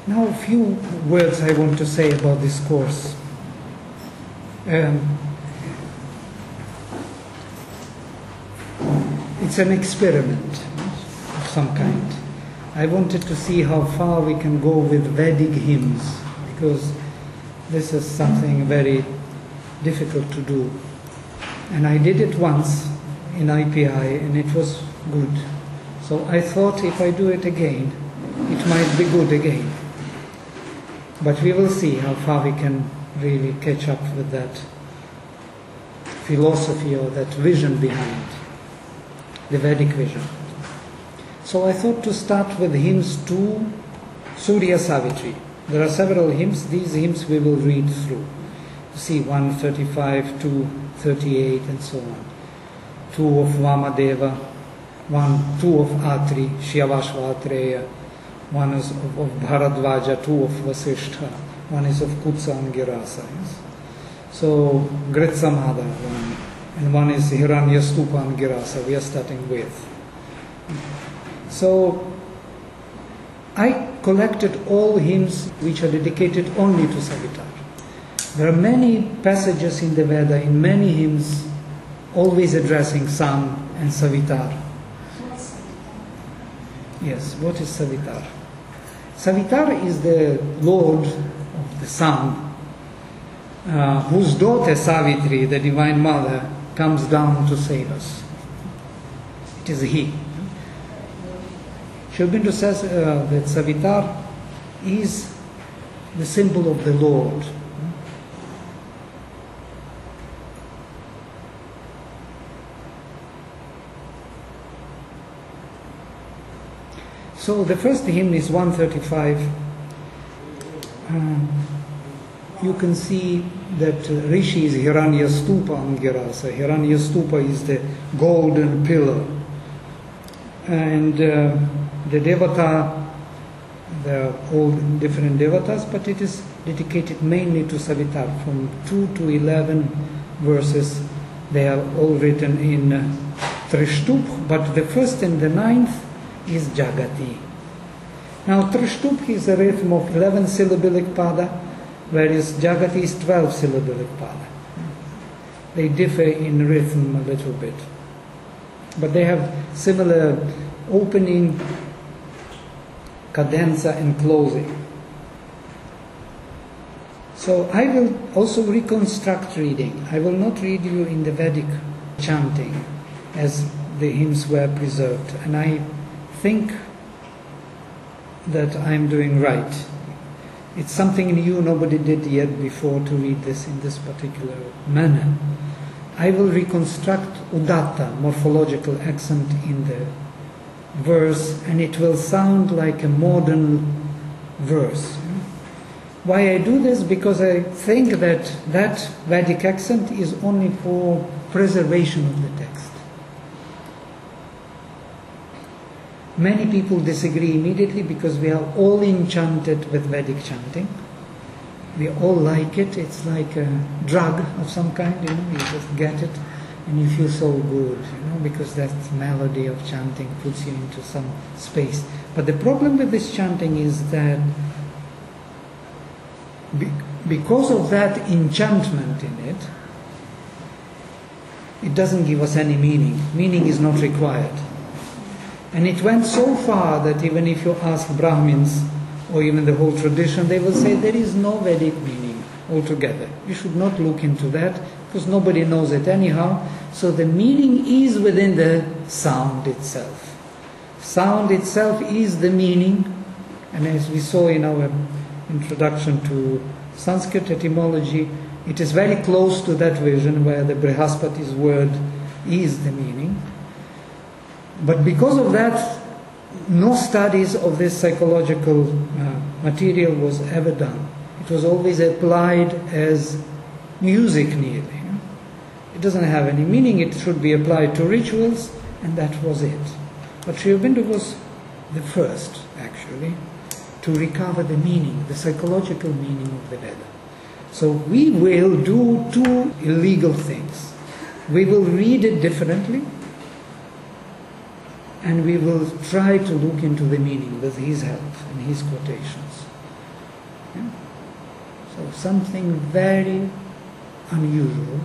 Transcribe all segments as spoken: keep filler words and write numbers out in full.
Now a few words I want to say about this course. Um, it's an experiment of some kind. I wanted to see how far we can go with Vedic hymns, because this is something very difficult to do. And I did it once in I P I and it was good. So I thought if I do it again, it might be good again. But we will see how far we can really catch up with that philosophy or that vision behind, the Vedic vision. So I thought to start with hymns to Surya Savitri. There are several hymns. These hymns we will read through. You see one thirty-five, two thirty-eight and so on. Two of Vamadeva, one, two of Atri, Shyavashvatreya, one is of, of Bharadvaja, two of Vasishtha, one is of Kutsa and Girasa. Yes? So Gritsamada, one, and one is Hiranyastupa and Girasa, we are starting with. So I collected all hymns which are dedicated only to Savitar. There are many passages in the Veda, in many hymns, always addressing sun and Savitar. Yes, what is Savitar? Savitar is the Lord of the sun, uh, whose daughter Savitri, the Divine Mother, comes down to save us. It is he. Sri Aurobindo says uh, that Savitar is the symbol of the Lord. So the first hymn is one thirty-five. Um, you can see that uh, Rishi is Hiranyastupa Angirasa. Hiranyastupa is the golden pillar. And uh, the Devata, there are all different Devatas, but it is dedicated mainly to Savitar. From two to eleven verses, they are all written in uh, Trishtup, but the first and the ninth is Jagati. Now Trishtup is a rhythm of eleven syllabic pada, whereas Jagati is twelve syllabic pada. They differ in rhythm a little bit, but they have similar opening, cadenza and closing. So I will also reconstruct reading. I will not read you in the Vedic chanting as the hymns were preserved, and I think that I'm doing right. It's something new nobody did yet before, to read this in this particular manner. I will reconstruct udatta, morphological accent, in the verse, and it will sound like a modern verse. Why I do this? Because I think that that Vedic accent is only for preservation of the text. Many people disagree immediately because we are all enchanted with Vedic chanting. We all like it. It's like a drug of some kind, you know, you just get it and you feel so good, you know, because that melody of chanting puts you into some space. But the problem with this chanting is that be- because of that enchantment in it, it doesn't give us any meaning. Meaning is not required. And it went so far that even if you ask Brahmins or even the whole tradition, they will say there is no Vedic meaning altogether. You should not look into that because nobody knows it anyhow. So the meaning is within the sound itself. Sound itself is the meaning, and as we saw in our introduction to Sanskrit etymology, it is very close to that vision where the Brihaspati's word is the meaning. But because of that, no studies of this psychological uh, material was ever done. It was always applied as music nearly. It doesn't have any meaning, it should be applied to rituals, and that was it. But Sri Aurobindo was the first, actually, to recover the meaning, the psychological meaning of the Veda. So we will do two illegal things. We will read it differently, and we will try to look into the meaning with his help and his quotations. Yeah? So something very unusual.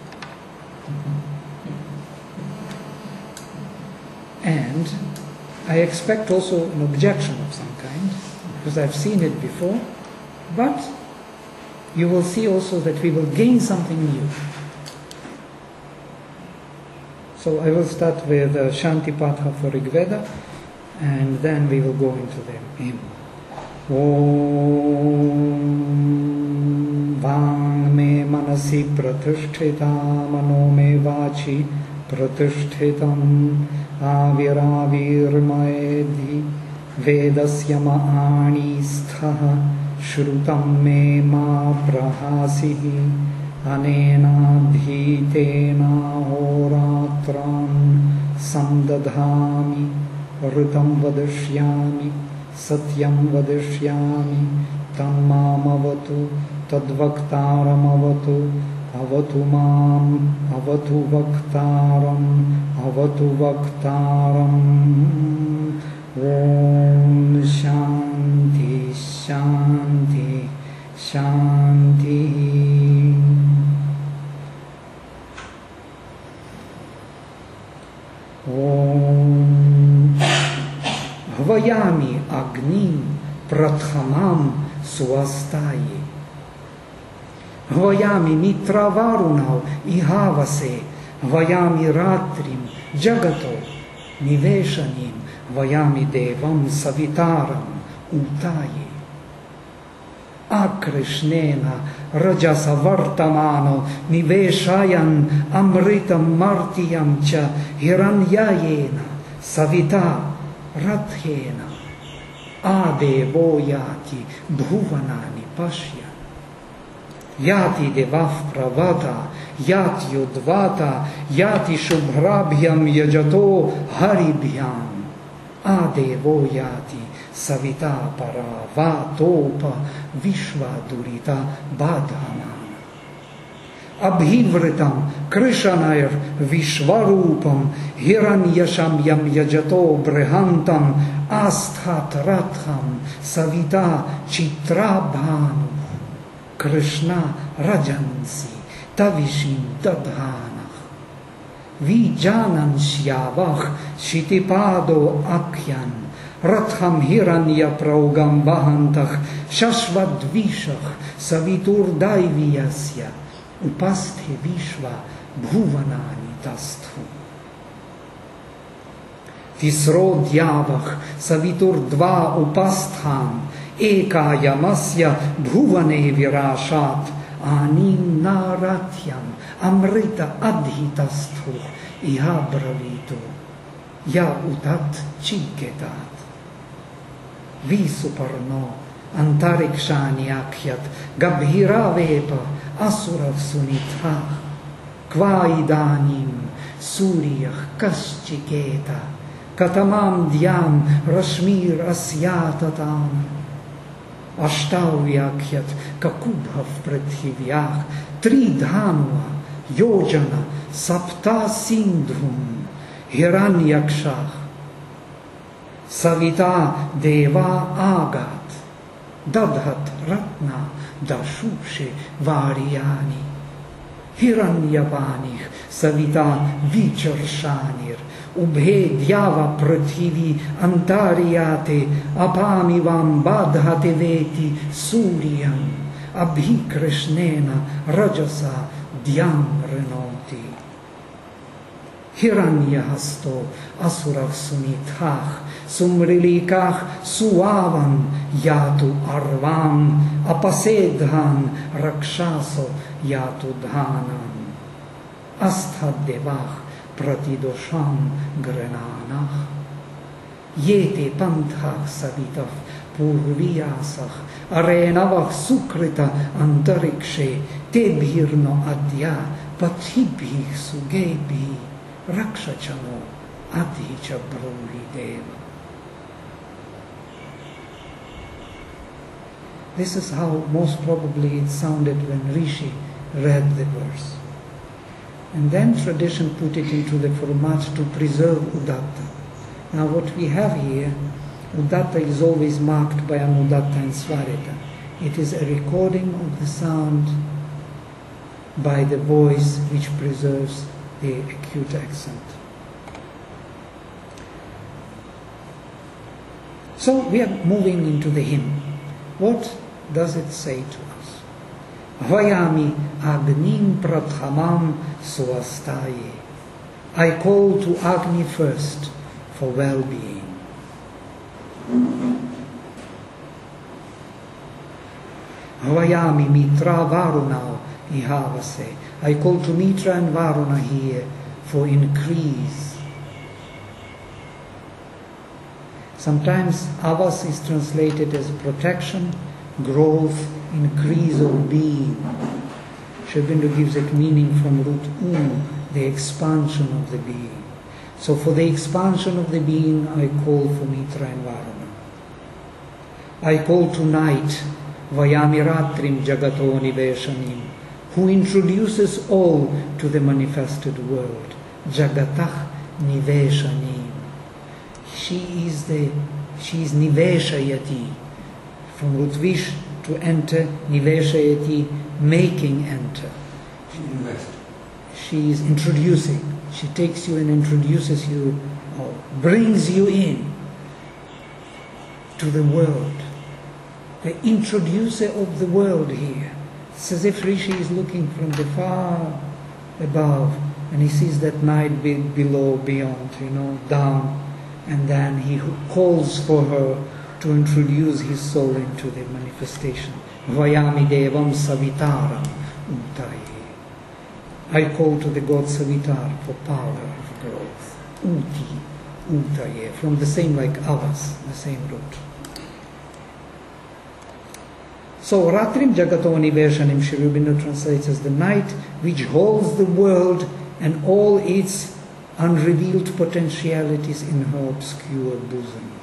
And I expect also an objection of some kind, because I've seen it before, but you will see also that we will gain something new. So I will start with uh, Shanti Patha for Rigveda, and then we will go into the hymn. Om Vang me manasi pratisthita mano me vachi pratishtitam avirāvirmaedi vedasya ma'ani sthaha shrutam me ma prahasihi anena dhitena horatran samdadhami ritam vadashyami satyam vadashyami tammamavatu tadvaktaramavatu avatu mam avatu vaktaram avatu vaktaram. Om Shanti Shanti Shanti. Om Hvayami Agnim Prathamam Suastaye Hvayami Mitra Varunau Ihavase Hvayami Ratrim Jagato Niveshanim Vayami Devam Savitaram Utaye Akrishnena Rajasa Vartamano Niveshayan Amritam Martiyam Cha Hiranyayena Savita Rathena Adevo Yati Bhuvanani Pashya Yati Devav Pravata Yati Udvata Yati Shubhrabhyam Yajato Haribhyam Adevo Yati Savita Paravatopa Vishvadurita Badhamana Abhivritam Krishanayr Vishvarupam Hiranyasham Yam Yajato Brihantam Asthat Ratham Savita Chitrabhanu Krishna Rajansi Tavishim Dadhanach Vijanan Shyavach Shitipado Akyan Ratham Hiranya Praugam Bahantach Shashvadvishach Savitur Daiviyasya Upasthe Vishva Bhuvanani Tasthu Tisro Dyavach Savitur Dva Upastham Eka Yamasya Bhuvane Virashat Anim Naratyam Amrita Adhitasthu Iha Bravitu Ya Utat Chiketat Visuparno Antarikshani Akhyat Gabhira Vepa Asurav Sunitha Kvaidanim Suryah Kaschiketa Katamam Dhyam Rashmir Asyatatam Ashtau Yakhyat Kakubhav Prithvivyah Tridhanva Yojana Sapta Sindhum Hiranyakshah Savita Deva Agat Dadhat Ratna Dashushe Varyani Hiranyavanich Savita Vicharshanir Ubhe Dhyava Prathivi Antariyate Apamivam Badhate Veti Suryam Abhi Krishnena Rajasa Dhyam Renoti Hiranyahasto Asurav Sunithach Sumrilikach Suavam Yatu Arvam Apasedhan Rakshaso Yatu Dhanam Asthad Devach Pratidosham Grenanach Yete Panthach Savitaf Purviyasach Arenavach Sukrita Antarikshe Tebhirno Adya Pathibhi Sugebhi Rakshachano Adhicha Broli Deva. This is how most probably it sounded when Rishi read the verse. And then tradition put it into the format to preserve Udatta. Now what we have here, Udatta is always marked by an Udatta and Svarita. It is a recording of the sound by the voice which preserves the acute accent. So we are moving into the hymn. What does it say to us? Vayami Agnim Prathamam Suastaye. I call to Agni first for well-being. Vayami Mitra Varuna Ihavase. I call to Mitra and Varuna here for increase. Sometimes Avas is translated as protection, growth, increase of being. Sri Aurobindo gives it meaning from root U, the expansion of the being. So for the expansion of the being, I call for Mitra and Varuna. I call to night, Vayamiratrim Jagato Niveshanim, who introduces all to the manifested world. Jagatah Niveshanim. She is the, she is Niveshayati. From root Vish, to enter, Niveshayati, making enter. She is introducing. She takes you and introduces you, or brings you in to the world. The introducer of the world here. It's as if Rishi is looking from the far above and he sees that night be below, beyond, you know, down. And then he calls for her to introduce his soul into the manifestation. Vayami Devam Savitaram Utaye. I call to the god Savitar for power of growth. Uti, Utaye, from the same like Avas, the same root. So Ratrim Jagato Niveshanim, Sri Aurobindo translates as the night which holds the world and all its unrevealed potentialities in her obscure bosom.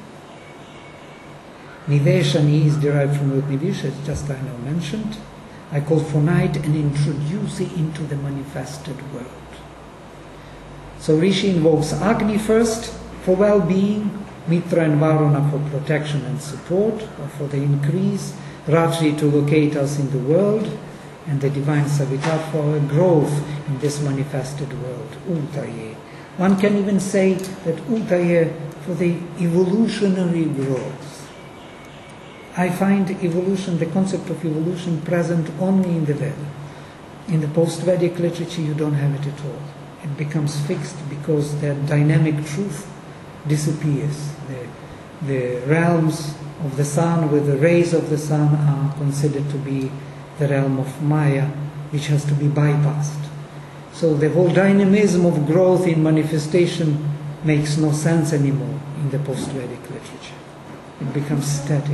Niveshani is derived from root Nivish, as just I now mentioned. I call for night and introduce it into the manifested world. So Rishi invokes Agni first for well-being, Mitra and Varuna for protection and support, or for the increase, Ratri to locate us in the world, and the divine Savitar for our growth in this manifested world, Utaye. One can even say that Utaye for the evolutionary growth. I find evolution, the concept of evolution, present only in the Veda. In the post-Vedic literature you don't have it at all. It becomes fixed because the dynamic truth disappears. The, the realms of the sun with the rays of the sun are considered to be the realm of Maya, which has to be bypassed. So the whole dynamism of growth in manifestation makes no sense anymore in the post-Vedic literature. It becomes static.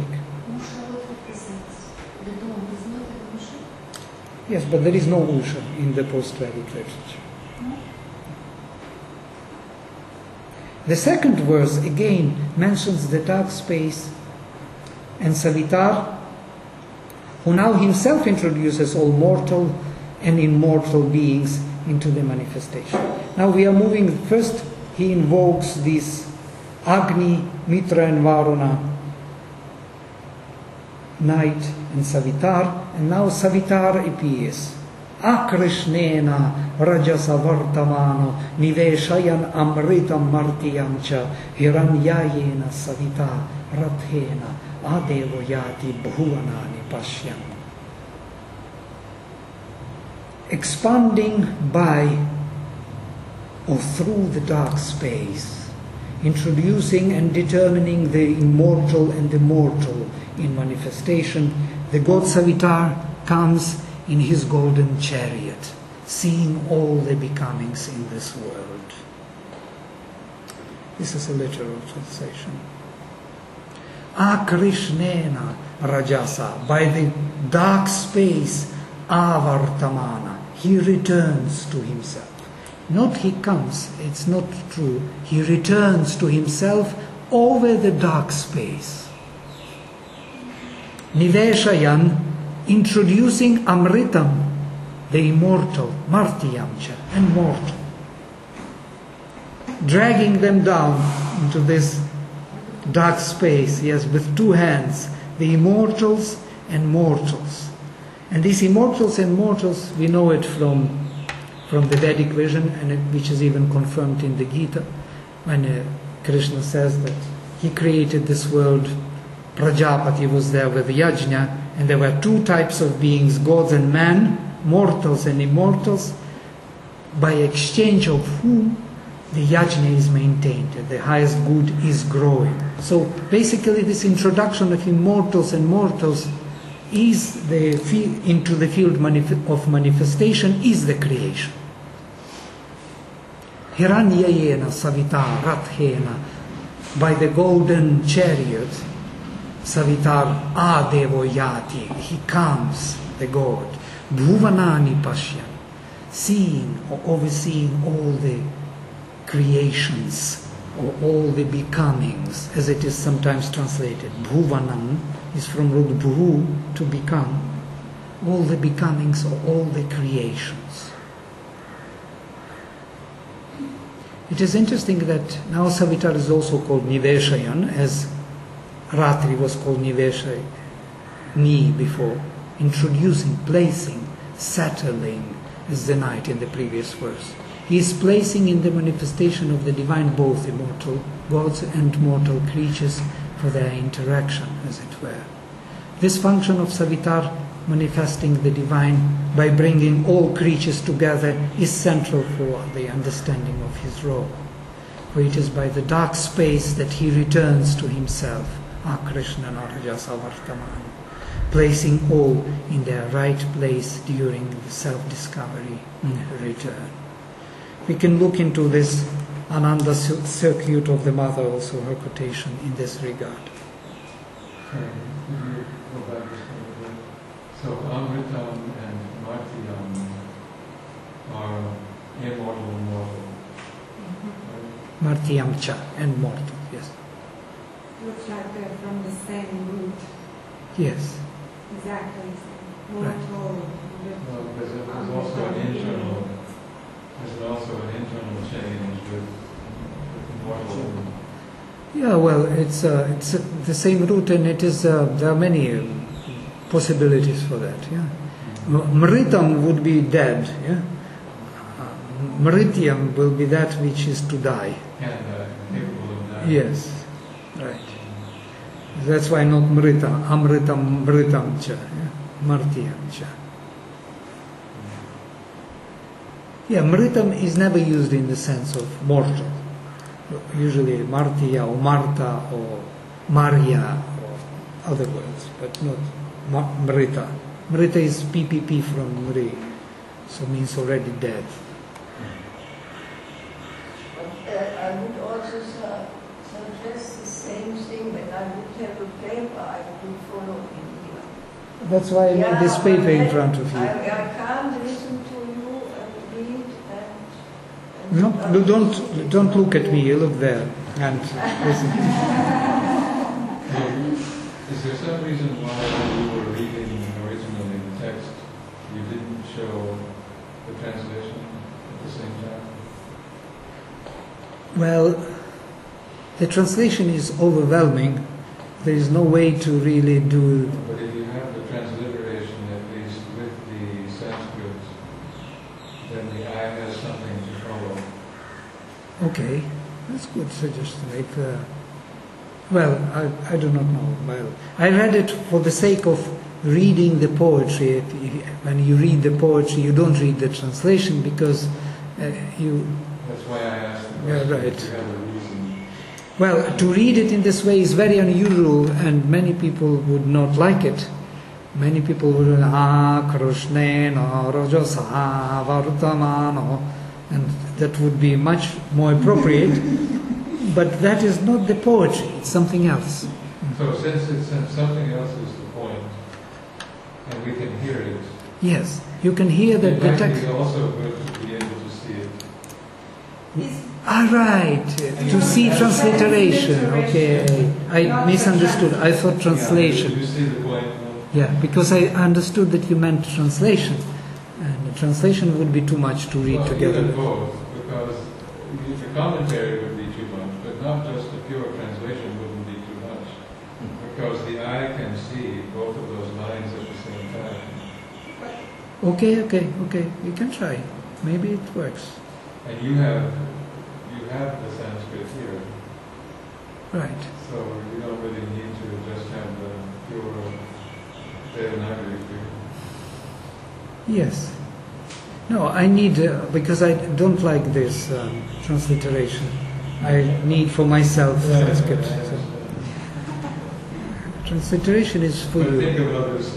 Yes, but there is no Usha in the post-Vedic literature. The second verse again mentions the dark space and Savitar, who now himself introduces all mortal and immortal beings into the manifestation. Now we are moving, first he invokes these Agni, Mitra and Varuna, night and Savitar, and now Savitar appears. Akrishnena Rajasa Vartamano Niveshayan Amritam Martiyamcha Hiranyayena Savita Rathena Adevoyati Bhuvanani Pashyam. Expanding by or through the dark space, introducing and determining the immortal and the mortal in manifestation, the god Savitar comes in his golden chariot, seeing all the becomings in this world. This is a literal translation. Akrishnena Rajasa, by the dark space, Avartamana, he returns to himself. Not he comes, it's not true. He returns to himself over the dark space. Niveshayan, introducing Amritam, the immortal, Martiyamcha, and mortal. Dragging them down into this dark space, yes, with two hands, the immortals and mortals. And these immortals and mortals, we know it from, from the Vedic vision, and it, which is even confirmed in the Gita, when uh, Krishna says that he created this world. Prajapati was there with Yajna, and there were two types of beings, gods and man, mortals and immortals, by exchange of whom the yajna is maintained, the highest good is growing. So basically this introduction of immortals and mortals is the field, into the field manif- of manifestation is the creation. Hiranyayena savita rathena, by the golden chariot, savitar adevo yati, he comes, the god, bhuvanani pashyan, seeing or overseeing all the creations or all the becomings, as it is sometimes translated. Bhuvanam is from root bhu, to become, all the becomings or all the creations. It is interesting that now Savitar is also called Niveshayan, as Ratri was called Niveshayani before, introducing, placing, settling, as the night in the previous verse. He is placing in the manifestation of the divine both immortal gods and mortal creatures for their interaction, as it were. This function of Savitar, manifesting the divine by bringing all creatures together, is central for the understanding of his role. For it is by the dark space that he returns to himself, Akrishna Narajasa Vartamana, placing all in their right place during the self-discovery and return. We can look into this Ananda circuit of the mother, also her quotation in this regard. Sorry, could you go back just a little bit? So Amritam and Martyam are immortal and mortal. Mm-hmm. Right? Martyamcha and mortal, yes. Looks like they're from the same root. Yes. Exactly. Mortal. Right. Well, there's, a, there's also an internal, there's also an internal change with, with mortal. Yeah, well, it's uh, it's uh, the same root, and it is uh, there are many uh, possibilities for that. Yeah, mm-hmm. Mritam would be dead. Yeah, uh, Mrityam will be that which is to die. And uh, capable of dying. Yes, right. That's why not Mrita, Amritam, Mritam cha, yeah? Martyam cha. Yeah, Mritam is never used in the sense of mortal. Usually Martya or Marta or Maria or other words, but not Mrita. Mrita is P P P from Mri, so means already dead. But uh, I would also su- suggest the same thing, when I would have a paper, I would follow in here. That's why I Yeah, made this paper but in then front of you. I, I can't listen to you and read and... No, no, don't don't look at me. You look there and listen. Is there some reason why when you were reading originally the text, you didn't show the translation at the same time? Well, the translation is overwhelming. There is no way to really do. But if you have the transliteration at least with the Sanskrit, then the eye has something to follow. Okay, that's a good suggestion. If, uh, well, I, I do not know. Well, I read it for the sake of reading the poetry. If, if, when you read the poetry, you don't read the translation because uh, you. That's why I asked the Yeah, question, right. if you have a reason. Well, to read it in this way is very unusual, and many people would not like it. Many people would ah Krishnena Rajasa Vartamano, and that would be much more appropriate. But that is not the poetry; it's something else. So since it's since something else is the point, and we can hear it, Yes, you can hear that it the might text. be also good to be able to see it. Ah, right, to see transliteration. Okay, I misunderstood. I thought Yeah, translation. you see the point? Yeah, because I understood that you meant translation, and the translation would be too much to read Well, together. either both, because the commentary would be too much, but not just the pure translation wouldn't be too much, because the eye can see both of those lines Okay, okay, okay. You can try. Maybe it works. And you have you have the Sanskrit here, Right. so you don't really need to just have the pure Devanagari here. Yes. No, I need, uh, because I don't like this um, transliteration. I need for myself Sanskrit. So. Transliteration is for But think you. of others.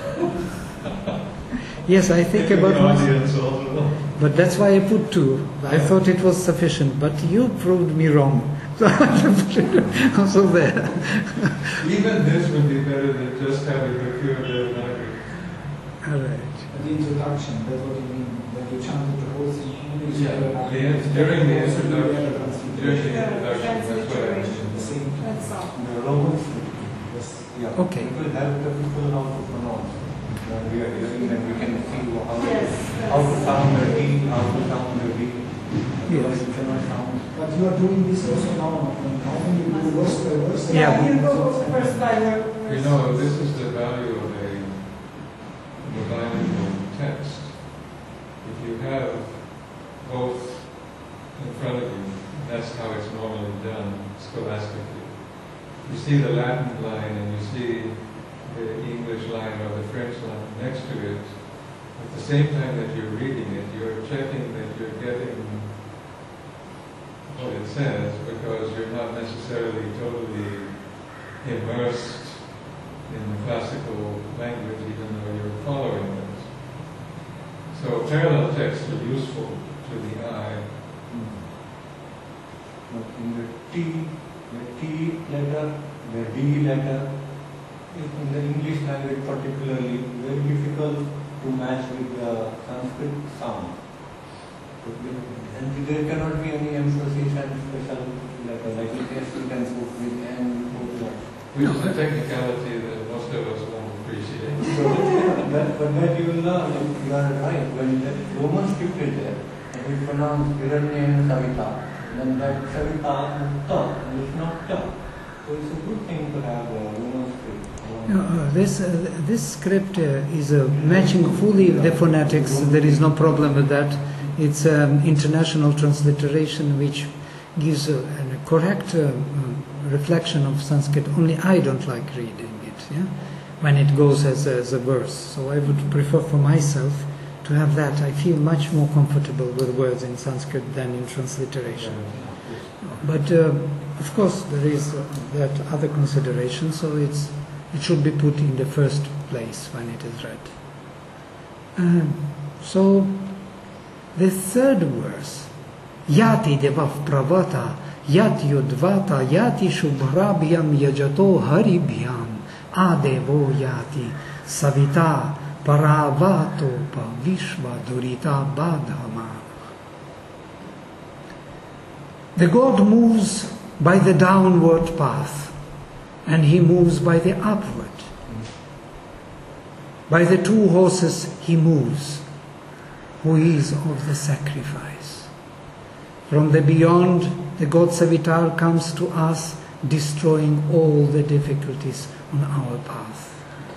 Yes, I think of about the myself. audience also. But that's why I put two. I thought it was sufficient, but you proved me wrong. So I had to put it also there. Even this would be better than just having the pure Devanagari. All right. The introduction, that's what you mean, that you chanted the whole thing in English. Yeah, uh, the, during the also do introduction, the translation. during the introduction, that's what I The mentioned. same thing. That's all. The Romans, yes, yeah. Okay. It will help the people how to pronounce. When we are hearing that we can see how, Yes, how to yes. sound the D, how to sound the D. Otherwise you cannot sound. But you are doing this also now, and how can you do verse by verse? Yeah. You go first by word. You know, this is the value of a, of a bilingual text. If you have both in front of you, that's how it's normally done scholastically. You see the Latin line and you see the English line or the French line next to it. At the same time that you're reading it, you're checking that you're getting what it says, because you're not necessarily totally immersed in the classical language, even though you're following it. So parallel texts are useful to the eye. But in the T, the T letter, the D letter, in the English language particularly, very difficult to match with the Sanskrit sound. And there cannot be any emphasis and special letter, like yes, you can put with and put that. Which is a technicality that most of us won't appreciate. So that, but that you will learn, you are right, when the Roman script is there, and we pronounce Hiranya and Savita, then that Savita is ta, and it's not ta. So it's a good thing to have a Roman script. No, uh, this uh, this script uh, is uh, matching fully the phonetics. There is no problem with that. It's an um, international transliteration which gives a, a correct uh, um, reflection of Sanskrit. Only I don't like reading it, yeah, when it goes as a, as a verse. So I would prefer for myself to have that. I feel much more comfortable with words in Sanskrit than in transliteration. But uh, of course there is uh, that other consideration. So it's it should be put in the first place when it is read. Um, so. The third verse, Yati devav pravata, Yati yudvata, Yati shubhrabhyam yajato haribhyam, Adevo yati, Savita paravatopa vishva durita badhama. The God moves by the downward path, and he moves by the upward. By the two horses he moves, who is of the sacrifice. From the beyond, the God Savitar comes to us, destroying all the difficulties on our path.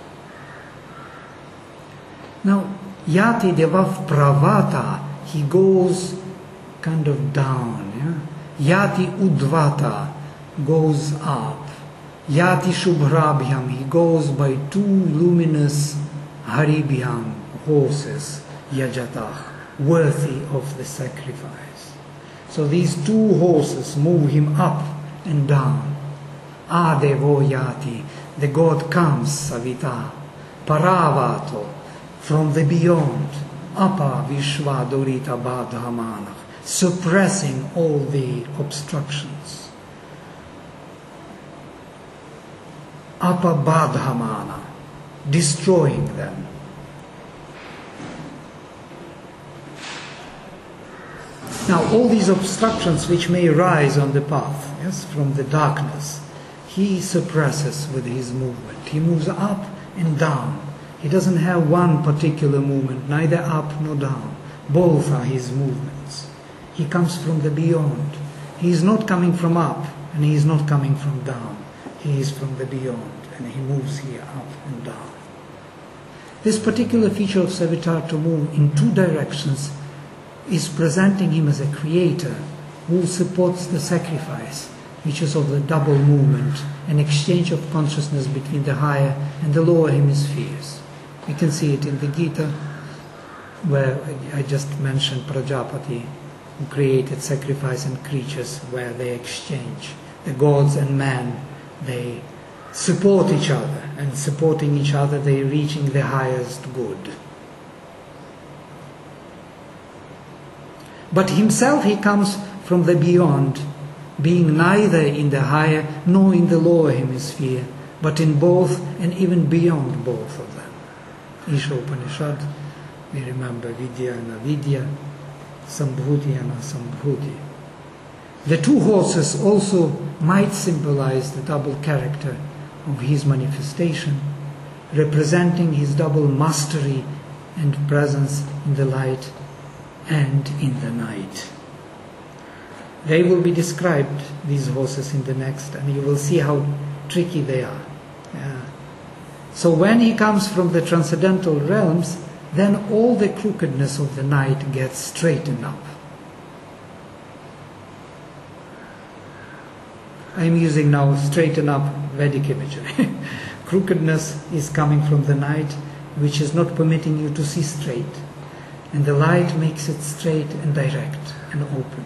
Now, Yati Devav Pravata, he goes kind of down. Yeah? Yati Udvata goes up. Yati Shubhrabhyam, he goes by two luminous Haribhyam horses. Yajatah, worthy of the sacrifice. So these two horses move him up and down. Adevo yati, the God comes, Savita. Paravato, from the beyond. Apa vishva durita badhamana, suppressing all the obstructions. Apa badhamana, destroying them. Now, all these obstructions which may rise on the path, yes, from the darkness, he suppresses with his movement. He moves up and down. He doesn't have one particular movement, neither up nor down. Both are his movements. He comes from the beyond. He is not coming from up, and he is not coming from down. He is from the beyond, and he moves here up and down. This particular feature of Savitar, to move in two directions, is presenting him as a creator who supports the sacrifice, which is of the double movement, an exchange of consciousness between the higher and the lower hemispheres. We can see it in the Gita, where I just mentioned Prajapati, who created sacrifice and creatures where they exchange. The gods and man, they support each other, and supporting each other they reaching the highest good. But himself he comes from the beyond, being neither in the higher nor in the lower hemisphere, but in both and even beyond both of them. Isha Upanishad, we remember Vidya and Avidya, Sambhuti and Asambhuti. The two horses also might symbolize the double character of his manifestation, representing his double mastery and presence in the light and in the night. They will be described, these horses, in the next, and you will see how tricky they are. Yeah. So when he comes from the transcendental realms, then all the crookedness of the night gets straightened up. I am using now straighten up Vedic imagery. Crookedness is coming from the night, which is not permitting you to see straight, and the light makes it straight and direct and open.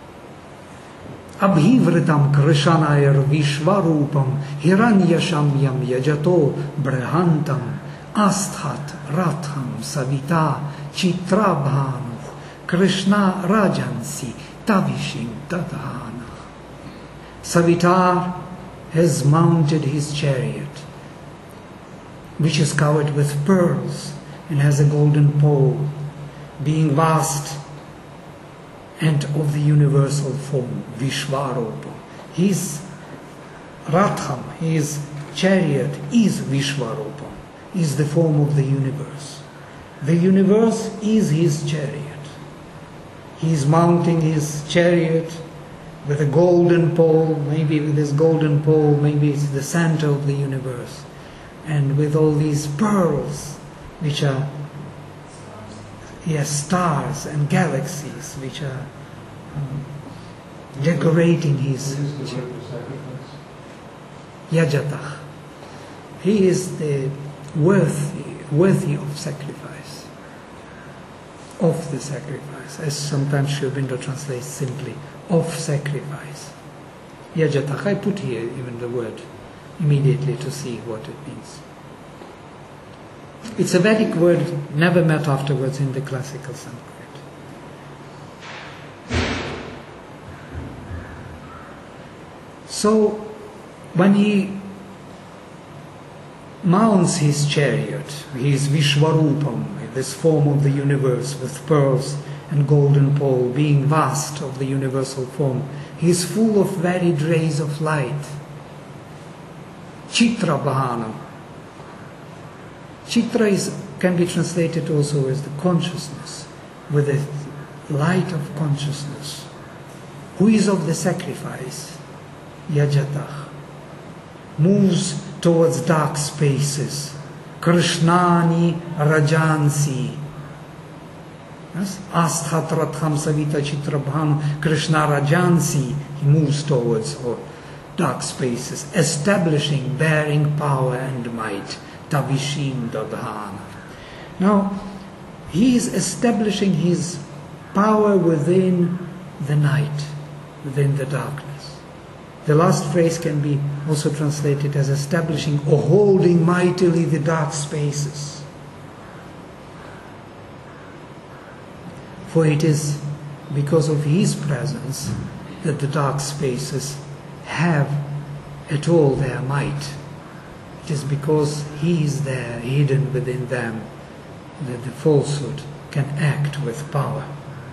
Abhivritam krishanayar vishvarupam hiranyashamyam yajato brihantam asthat ratham savita chitrabhanu krishna rajansi tavishim tadhana. Savitar has mounted his chariot, which is covered with pearls and has a golden pole, being vast and of the universal form, Vishvarupa. His Ratham, his chariot, is Vishvarupa, is the form of the universe. The universe is his chariot. He is mounting his chariot with a golden pole, maybe with this golden pole, maybe it's the center of the universe, and with all these pearls, which are yes, stars and galaxies, which are um, decorating his What is the word for sacrifice? Yajatah. He is the worthy, worthy of sacrifice, of the sacrifice, as sometimes Sri Aurobindo translates simply, of sacrifice. Yajatah. I put here even the word immediately to see what it means. It's a Vedic word never met afterwards in the classical Sanskrit. So, when he mounts his chariot, his Vishvarupam, this form of the universe with pearls and golden pole, being vast of the universal form, he is full of varied rays of light. Chitra Bahana. Chitra is, can be translated also as the consciousness, with the light of consciousness. Who is of the sacrifice? Yajatah. Moves towards dark spaces. Krishnani Rajansi. Yes? Asthat Ratham Savita Chitrabhanu Krishna Rajansi. He moves towards or dark spaces, establishing, bearing power and might. Tavishim Dadhana. Now, he is establishing his power within the night, within the darkness. The last phrase can be also translated as establishing or holding mightily the dark spaces. For it is because of his presence that the dark spaces have at all their might. It is because he is there, hidden within them, that the falsehood can act with power.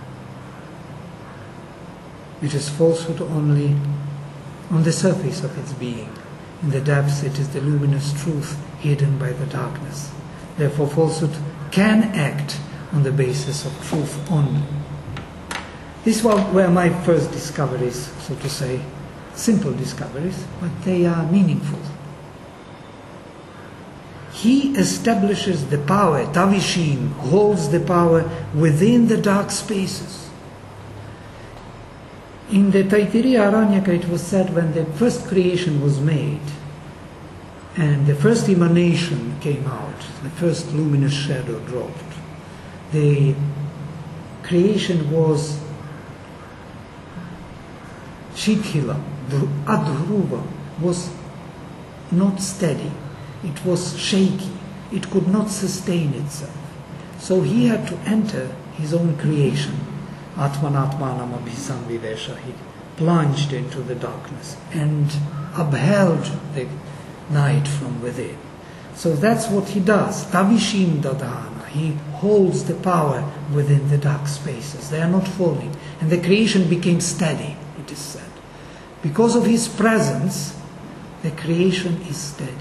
It is falsehood only on the surface of its being. In the depths it is the luminous truth hidden by the darkness. Therefore falsehood can act on the basis of truth only. These were my first discoveries, so to say, simple discoveries, but they are meaningful. he establishes the power, Tavishim holds the power within the dark spaces. In the Taittiriya Aranyaka it was said when the first creation was made and the first emanation came out, the first luminous shadow dropped, the creation was Shikhila, Adhruva, was not steady. It was shaky. It could not sustain itself. So he had to enter his own creation. Atmanatmanam abhisamvivesha. He plunged into the darkness and upheld the night from within. So that's what he does. Tavishim dadhana. He holds the power within the dark spaces. They are not falling. And the creation became steady, it is said. Because of his presence, the creation is steady.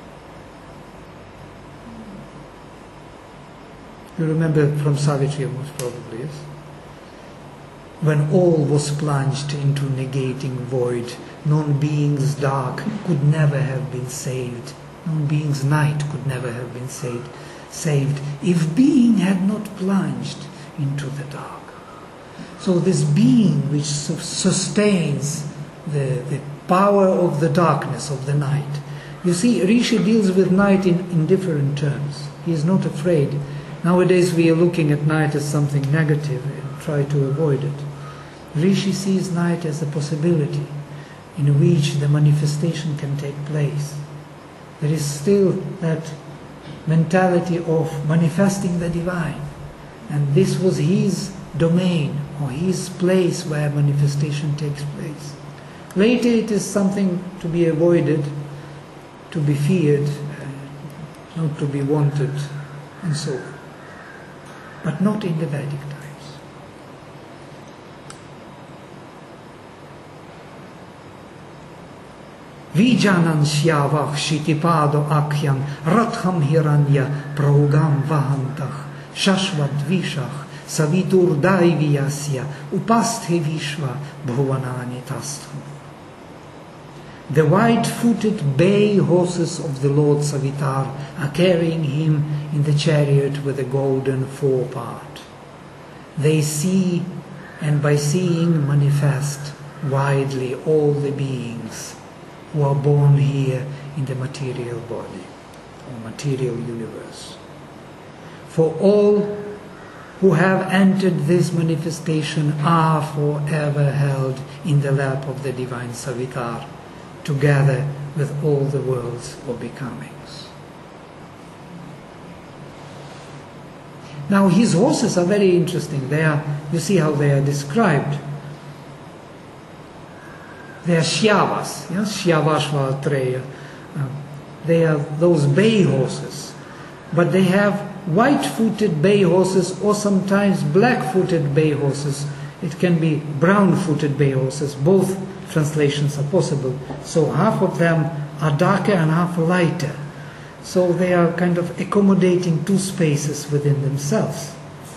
You remember from Savitri, most probably, yes? When all was plunged into negating void, non-being's dark could never have been saved. Non-being's night could never have been saved, saved if being had not plunged into the dark. So this being which sustains the, the power of the darkness of the night. You see, Rishi deals with night in, in different terms. He is not afraid. Nowadays we are looking at night as something negative and try to avoid it. Rishi sees night as a possibility in which the manifestation can take place. There is still that mentality of manifesting the divine, and this was his domain or his place where manifestation takes place. Later it is something to be avoided, to be feared, uh, not to be wanted, and so on. But not in the Vedic times. Vijanan syavach shitipado akhyam ratham hiranya praugam vahantach shashvat vishach savitur daiviyasya upasthe vishva bhuvanani tastham. The white-footed bay horses of the Lord Savitar are carrying him in the chariot with a golden forepart. They see, and by seeing manifest widely all the beings who are born here in the material body or material universe. For all who have entered this manifestation are forever held in the lap of the divine Savitar, together with all the worlds or becomings. Now his horses are very interesting. They are, you see how they are described. They are shyavas, yes? Shyavashva treya. Uh, they are those bay horses, but they have white-footed bay horses or sometimes black-footed bay horses. It can be brown-footed bay horses. Both translations are possible. So half of them are darker and half lighter. So they are kind of accommodating two spaces within themselves.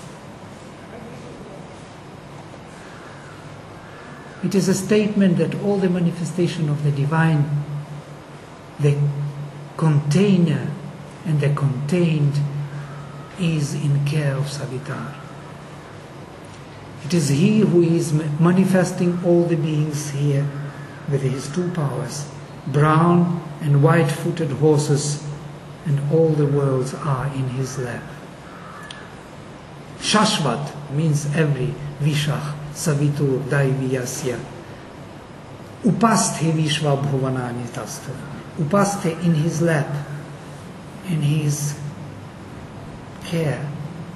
It is a statement that all the manifestation of the divine, the container and the contained, is in care of Savitar. It is he who is manifesting all the beings here with his two powers, brown and white-footed horses, and all the worlds are in his lap. Shashvat means every, Vishach, Savitur, Daiviyasya. Upasthe Vishva Bhuvanani Tastu. Upasthe in his lap, in his care.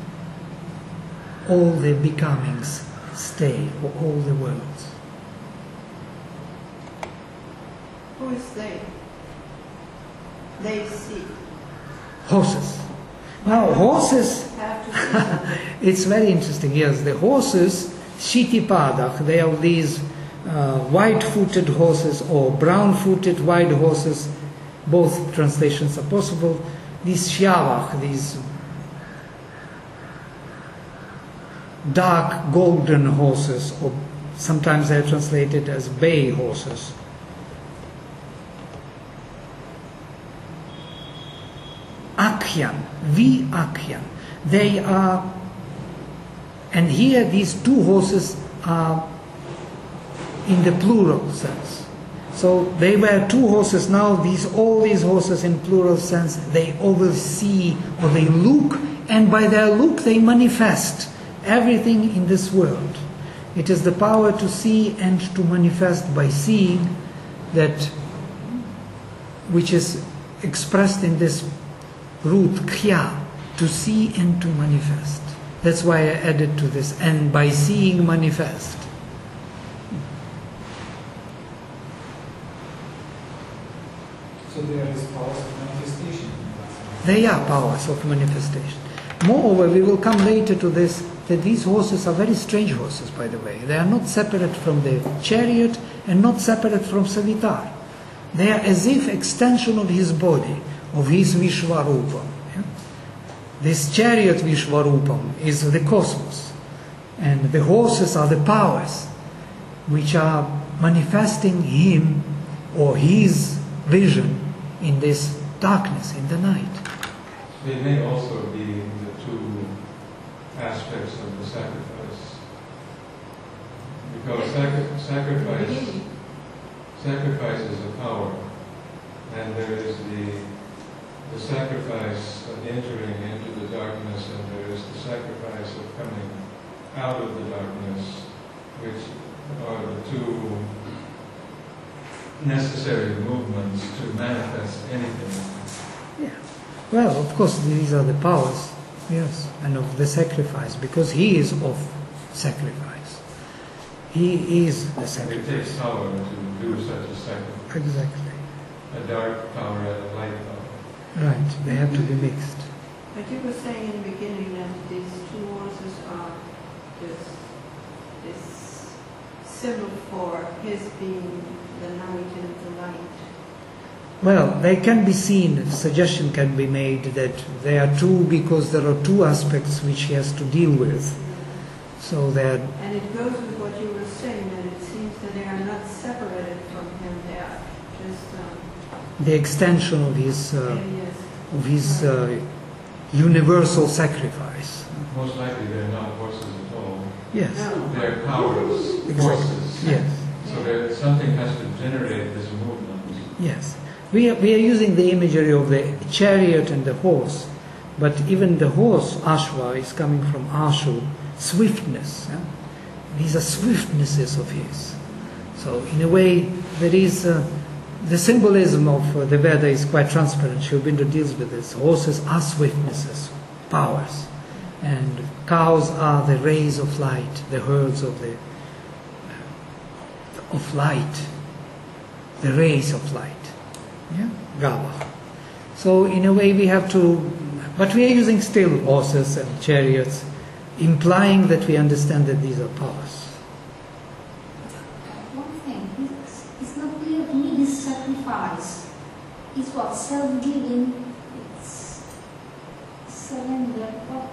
All the becomings stay, or all the worlds. Who is they? They see. Horses. Now horses, Have to see something. it's very interesting, yes, the horses, Shitipadak, they are these uh, white-footed horses or brown-footed white horses, both translations are possible. These Shyavach, these dark golden horses, or sometimes they are translated as bay horses. Akhyan, Vi-Akhyan. They are, and here these two horses are in the plural sense. So they were two horses, now these all these horses in plural sense, they oversee or they look, and by their look they manifest everything in this world. It is the power to see and to manifest by seeing that which is expressed in this root khya, to see and to manifest. That's why I added to this, and by seeing manifest. So there is powers of manifestation. They are powers of manifestation. Moreover, we will come later to this, that these horses are very strange horses, by the way. They are not separate from the chariot and not separate from Savitar. They are as if extension of his body, of his Vishwarupam. Yeah? This chariot Vishwarupam is the cosmos, and the horses are the powers which are manifesting him or his vision in this darkness, in the night. They may also be the two aspects of the sacrifice. Because sacri- sacrifice, sacrifice is a power, and there is the, the sacrifice of entering into the darkness, and there is the sacrifice of coming out of the darkness, which are the two necessary movements to manifest anything. Yeah. Well, of course, these are the powers, yes, and of the sacrifice, because he is of sacrifice. He is the It sacrifice. takes power to do such a sacrifice. Exactly. A dark power and a light power. Right. They have to be mixed. But you were saying in the beginning that these two horses are this, this symbol for his being the night and the light. Well, they can be seen, a suggestion can be made that they are two because there are two aspects which he has to deal with. So that. And it goes with what you were saying, that it seems that they are not separated from him, they are just um, the extension of his uh, areas. of his uh, universal sacrifice. Most likely they're not horses at all. Yes. No. They're powers, Exactly. forces. Yes. So there, something has to generate this movement. Yes. We are, we are using the imagery of the chariot and the horse, but even the horse, Ashwa, is coming from Ashu, swiftness. Yeah? These are swiftnesses of his. So in a way, there is uh, the symbolism of uh, the Veda is quite transparent. Sri Aurobindo deals with this. Horses are swiftnesses, powers, and cows are the rays of light, the herds of the of light, the rays of light. Yeah, Gava. So in a way we have to, but we are using still horses and chariots, implying that we understand that these are powers. One thing, it's, it's not clear to me, this sacrifice is what? Self-giving, it's surrender, what?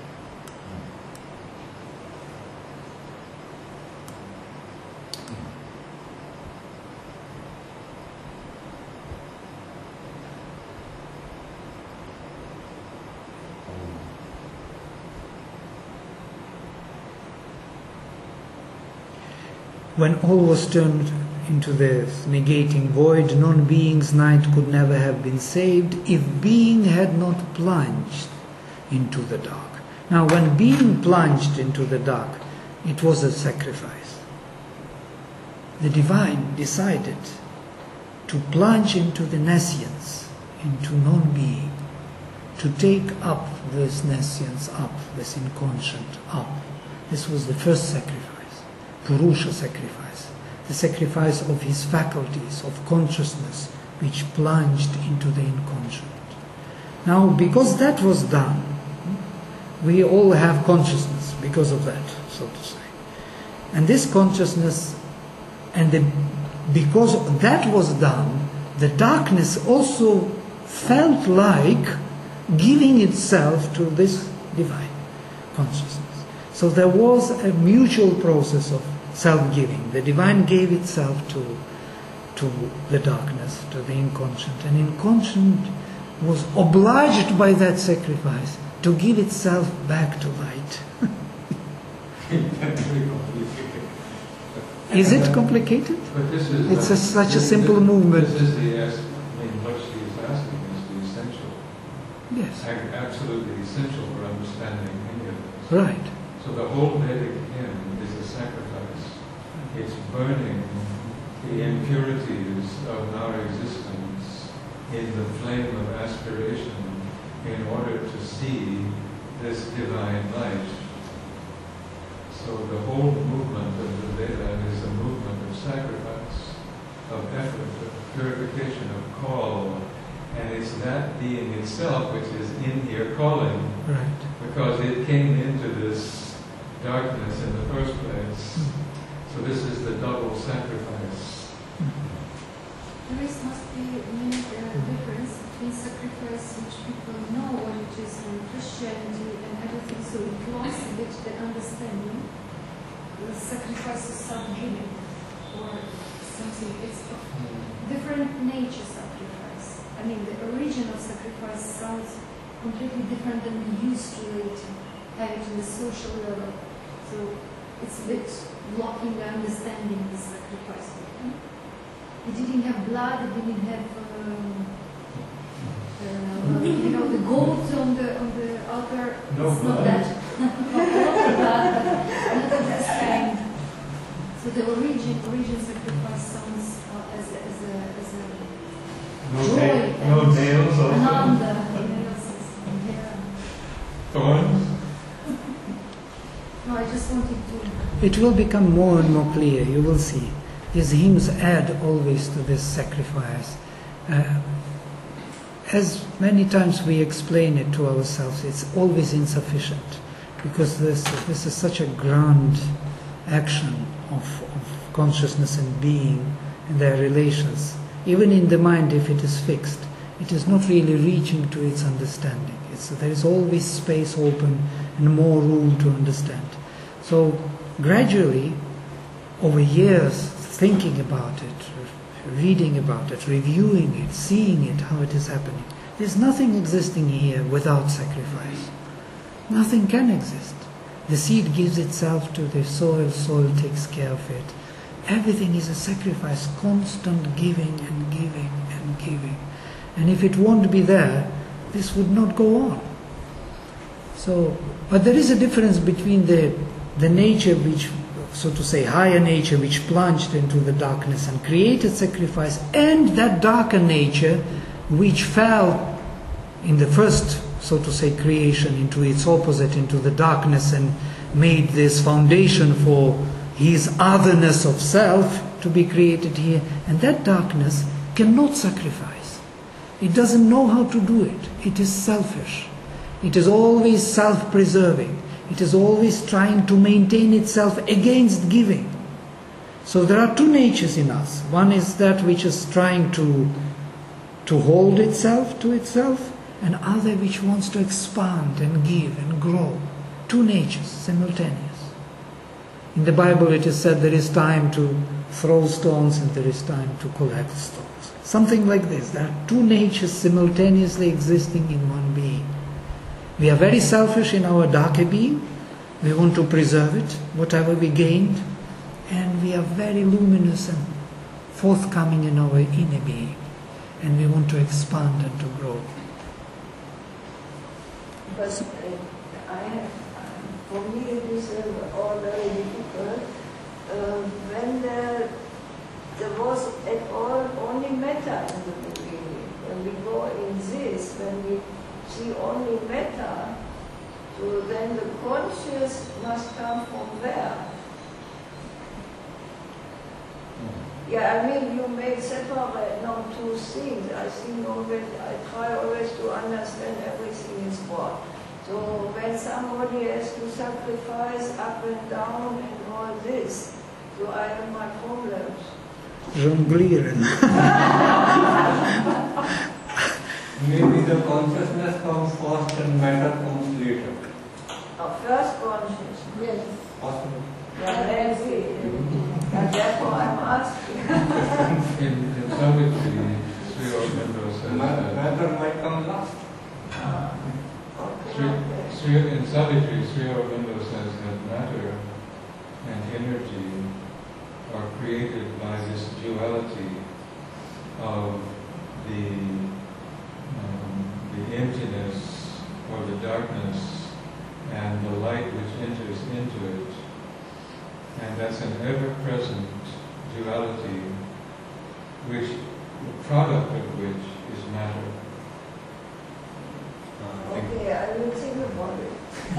When all was turned into the negating void, non-being's night could never have been saved if being had not plunged into the dark. Now, when being plunged into the dark, it was a sacrifice. The divine decided to plunge into the nescience, into non-being, to take up this nescience up, this inconscient up. This was the first sacrifice. Purusha sacrifice, the sacrifice of his faculties of consciousness which plunged into the inconscient. Now, because that was done, we all have consciousness because of that, so to say. And this consciousness, and the, because that was done, the darkness also felt like giving itself to this divine consciousness. So there was a mutual process of self-giving. The divine gave itself to, to the darkness, to the inconscient. And inconscient was obliged by that sacrifice to give itself back to light. Very complicated. Is it complicated? But this is It's a, the- such a this- simple this- movement. This is the, as- I mean, what she is asking is the essential, Yes, ag- absolutely essential for understanding any of this. right. So the whole Vedic hymn is a sacrifice. It's burning the impurities of our existence in the flame of aspiration in order to see this divine light. So the whole movement of the Veda is a movement of sacrifice, of effort, of purification, of call. And it's that being itself which is in here calling, Right. because it came into this darkness in the first place. So this is the double sacrifice. There is must be many uh, difference between sacrifice which people know what it is in Christianity and everything, so it belongs with the understanding. The sacrifice is self-giving or something. It's of different nature sacrifice. I mean, the original sacrifice sounds completely different than we used to it, have it in the social level. So it's a bit blocking the understanding of the sacrifice. It didn't have blood, it didn't have, um, uh, you know, the gold on the on the altar. No it's not blood. that. A lot of blood, but not of that kind. So the origin, origin sacrifice sounds uh, as a, as a, as a No, joy na- no and nails also. ananda, nails, yeah. Thorns? No, I just wanted to. It will become more and more clear, you will see. These hymns add always to this sacrifice. Uh, as many times we explain it to ourselves, it's always insufficient, because this, this is such a grand action of, of consciousness and being and their relations. Even in the mind, if it is fixed, it is not really reaching to its understanding. It's, there is always space open and more room to understand. So gradually, over years, thinking about it, reading about it, reviewing it, seeing it, how it is happening, there's nothing existing here without sacrifice. Nothing can exist. The seed gives itself to the soil, soil takes care of it. Everything is a sacrifice, constant giving and giving and giving. And if it won't be there, this would not go on. So, but there is a difference between the, the nature which, so to say, higher nature which plunged into the darkness and created sacrifice, and that darker nature which fell in the first, so to say, creation into its opposite, into the darkness, and made this foundation for his otherness of self to be created here. And that darkness cannot sacrifice. It doesn't know how to do it. It is selfish. It is always self-preserving. It is always trying to maintain itself against giving. So there are two natures in us. One is that which is trying to, to hold itself to itself, and other which wants to expand and give and grow. Two natures, simultaneous. In the Bible it is said there is time to throw stones and there is time to collect stones. Something like this. There are two natures simultaneously existing in one being. We are very selfish in our darker being. We want to preserve it, whatever we gained. And we are very luminous and forthcoming in our inner being. And we want to expand and to grow. But uh, I have, for me it is uh, all very difficult. Uh, when there, there was at all only matter in the beginning. When we go in this, when we see only matter, so then the conscious must come from where? Yeah, I mean, you make separate now two things. I think always, I try always to understand everything is what. So when somebody has to sacrifice up and down and all this, so I have my problems. Jonglieren. Maybe the consciousness comes first and matter comes later. Our first conscious. Yes. Possible. Yeah, that's it. And therefore I'm asking. In, in Savitri, Sri Sri Aurobindo says Ma- that. Matter might come last. Sri, Sri, in Savitri, Sri Aurobindo says that matter and energy are created by this duality of the um, the emptiness or the darkness and the light which enters into it. And that's an ever-present duality, which the product of which is matter. Uh, I think Okay, I will think about it.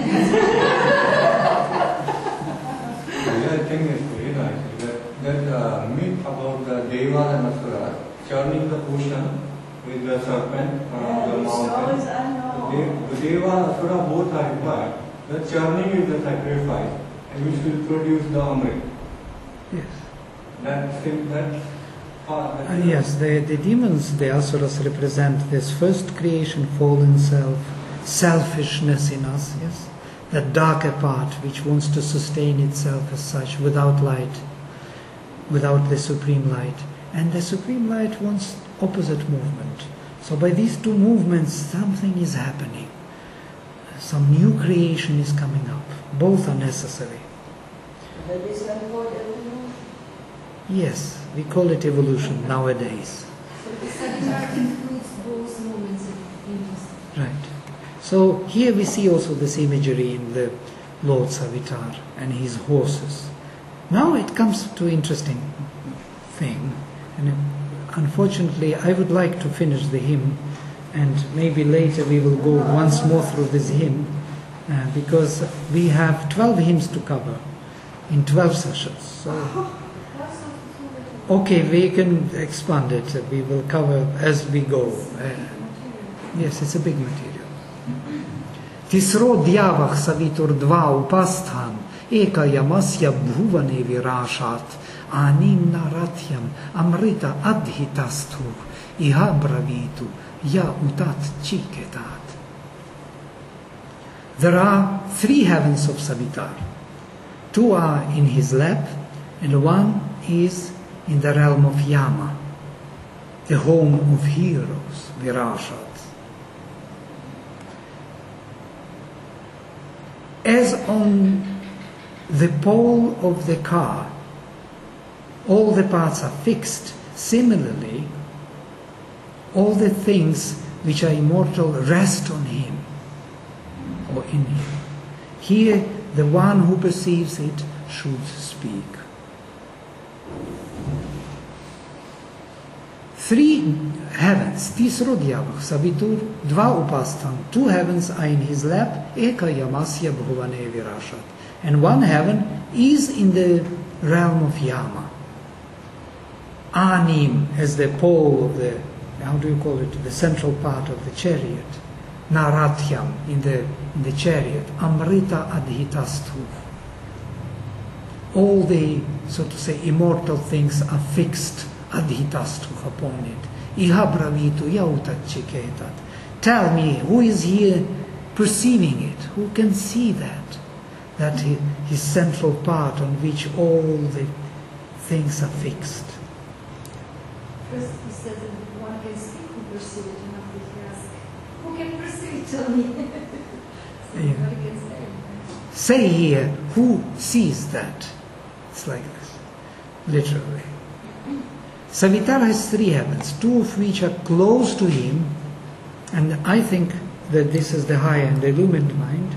the other thing is to realize that that uh, myth about the Devas and Asuras churning the ocean with the serpent Yeah, on the it's mountain. always unknown. The Deva and Asura both are required. The churning is the sacrifice, and which will produce the Amrit. Yes. That sim- that uh, that Uh, yes, the, the demons, the asuras, represent this first creation, fallen self, selfishness in us, yes? That darker part which wants to sustain itself as such without light, without the supreme light. And the supreme light wants opposite movement. So by these two movements, something is happening. Some new creation is coming up. Both are necessary. That is not what evolution. Yes, we call it evolution nowadays. So the Savitar includes both moments in this. Right. So here we see also this imagery in the Lord Savitar and his horses. Now it comes to interesting thing, and unfortunately I would like to finish the hymn, and maybe later we will go once more through this hymn, uh, because we have twelve hymns to cover in twelve sessions. So, okay, we can expand it. We will cover as we go. Uh, yes, it's a big material. Tisro dhyavah savitur dva upasthan eka yamasya bhuvane virashat anim naratyam amrita adhitastu iha bravitu ya utat chiketat. There are three heavens of Savitar. Two are in his lap, and one is in the realm of Yama, the home of heroes, Virashat. As on the pole of the car, all the parts are fixed, similarly, all the things which are immortal rest on him or in him. Here, the one who perceives it should speak. Three heavens, tisro dhyavah, savitur, dva upasthan, two heavens are in his lap, eka yamasya bhuvane virashat. And one heaven is in the realm of Yama. Anim, as the pole of the, how do you call it, the central part of the chariot. Naratyam, in the, in the chariot. Amrita adhitastu. All the, so to say, immortal things are fixed, adhitastu, upon it. Iha bravitu yautat chiketat. Tell me, who is here perceiving it? Who can see that? That his central part on which all the things are fixed. First he said that one can speak who perceive it, and after he asked, who can perceive it? Tell me. So Yeah. nobody can say. Say here, who sees that? It's like this, literally. Savitar has three heavens, two of which are close to him, and I think that this is the high and illumined mind.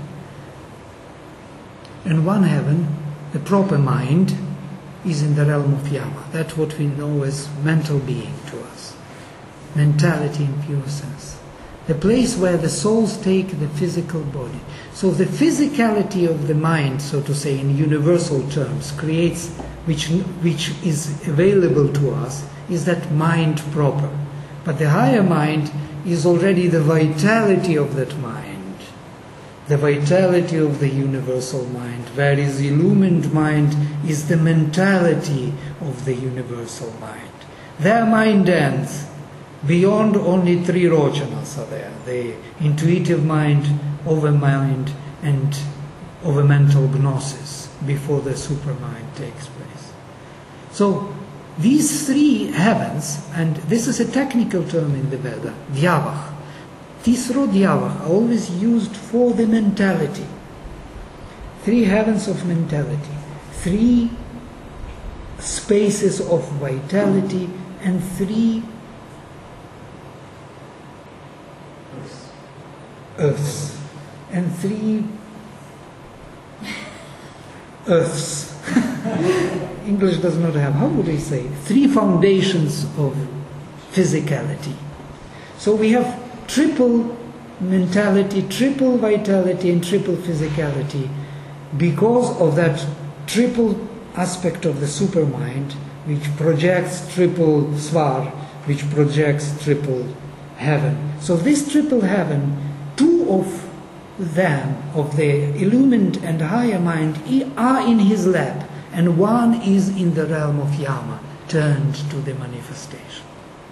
And one heaven, the proper mind, is in the realm of Yama. That's what we know as mental being to us. Mentality in pure sense. The place where the souls take the physical body. So the physicality of the mind, so to say, in universal terms, creates, which, which is available to us, is that mind proper. But the higher mind is already the vitality of that mind. The vitality of the universal mind, whereas illumined mind is the mentality of the universal mind. Their mind ends. Beyond only three rochanas are there. The intuitive mind, overmind, and overmental gnosis, before the supermind takes place. So, These three heavens, and this is a technical term in the Veda, Dhyavah. Tisro Dhyavah are always used for the mentality. Three heavens of mentality, three spaces of vitality, and three earths, and three earths. English does not have, how would I say, three foundations of physicality. So we have triple mentality, triple vitality, and triple physicality because of that triple aspect of the supermind, which projects triple svar, which projects triple heaven. So this triple heaven, two of them, of the illumined and higher mind, are in his lap, and one is in the realm of Yama, turned to the manifestation.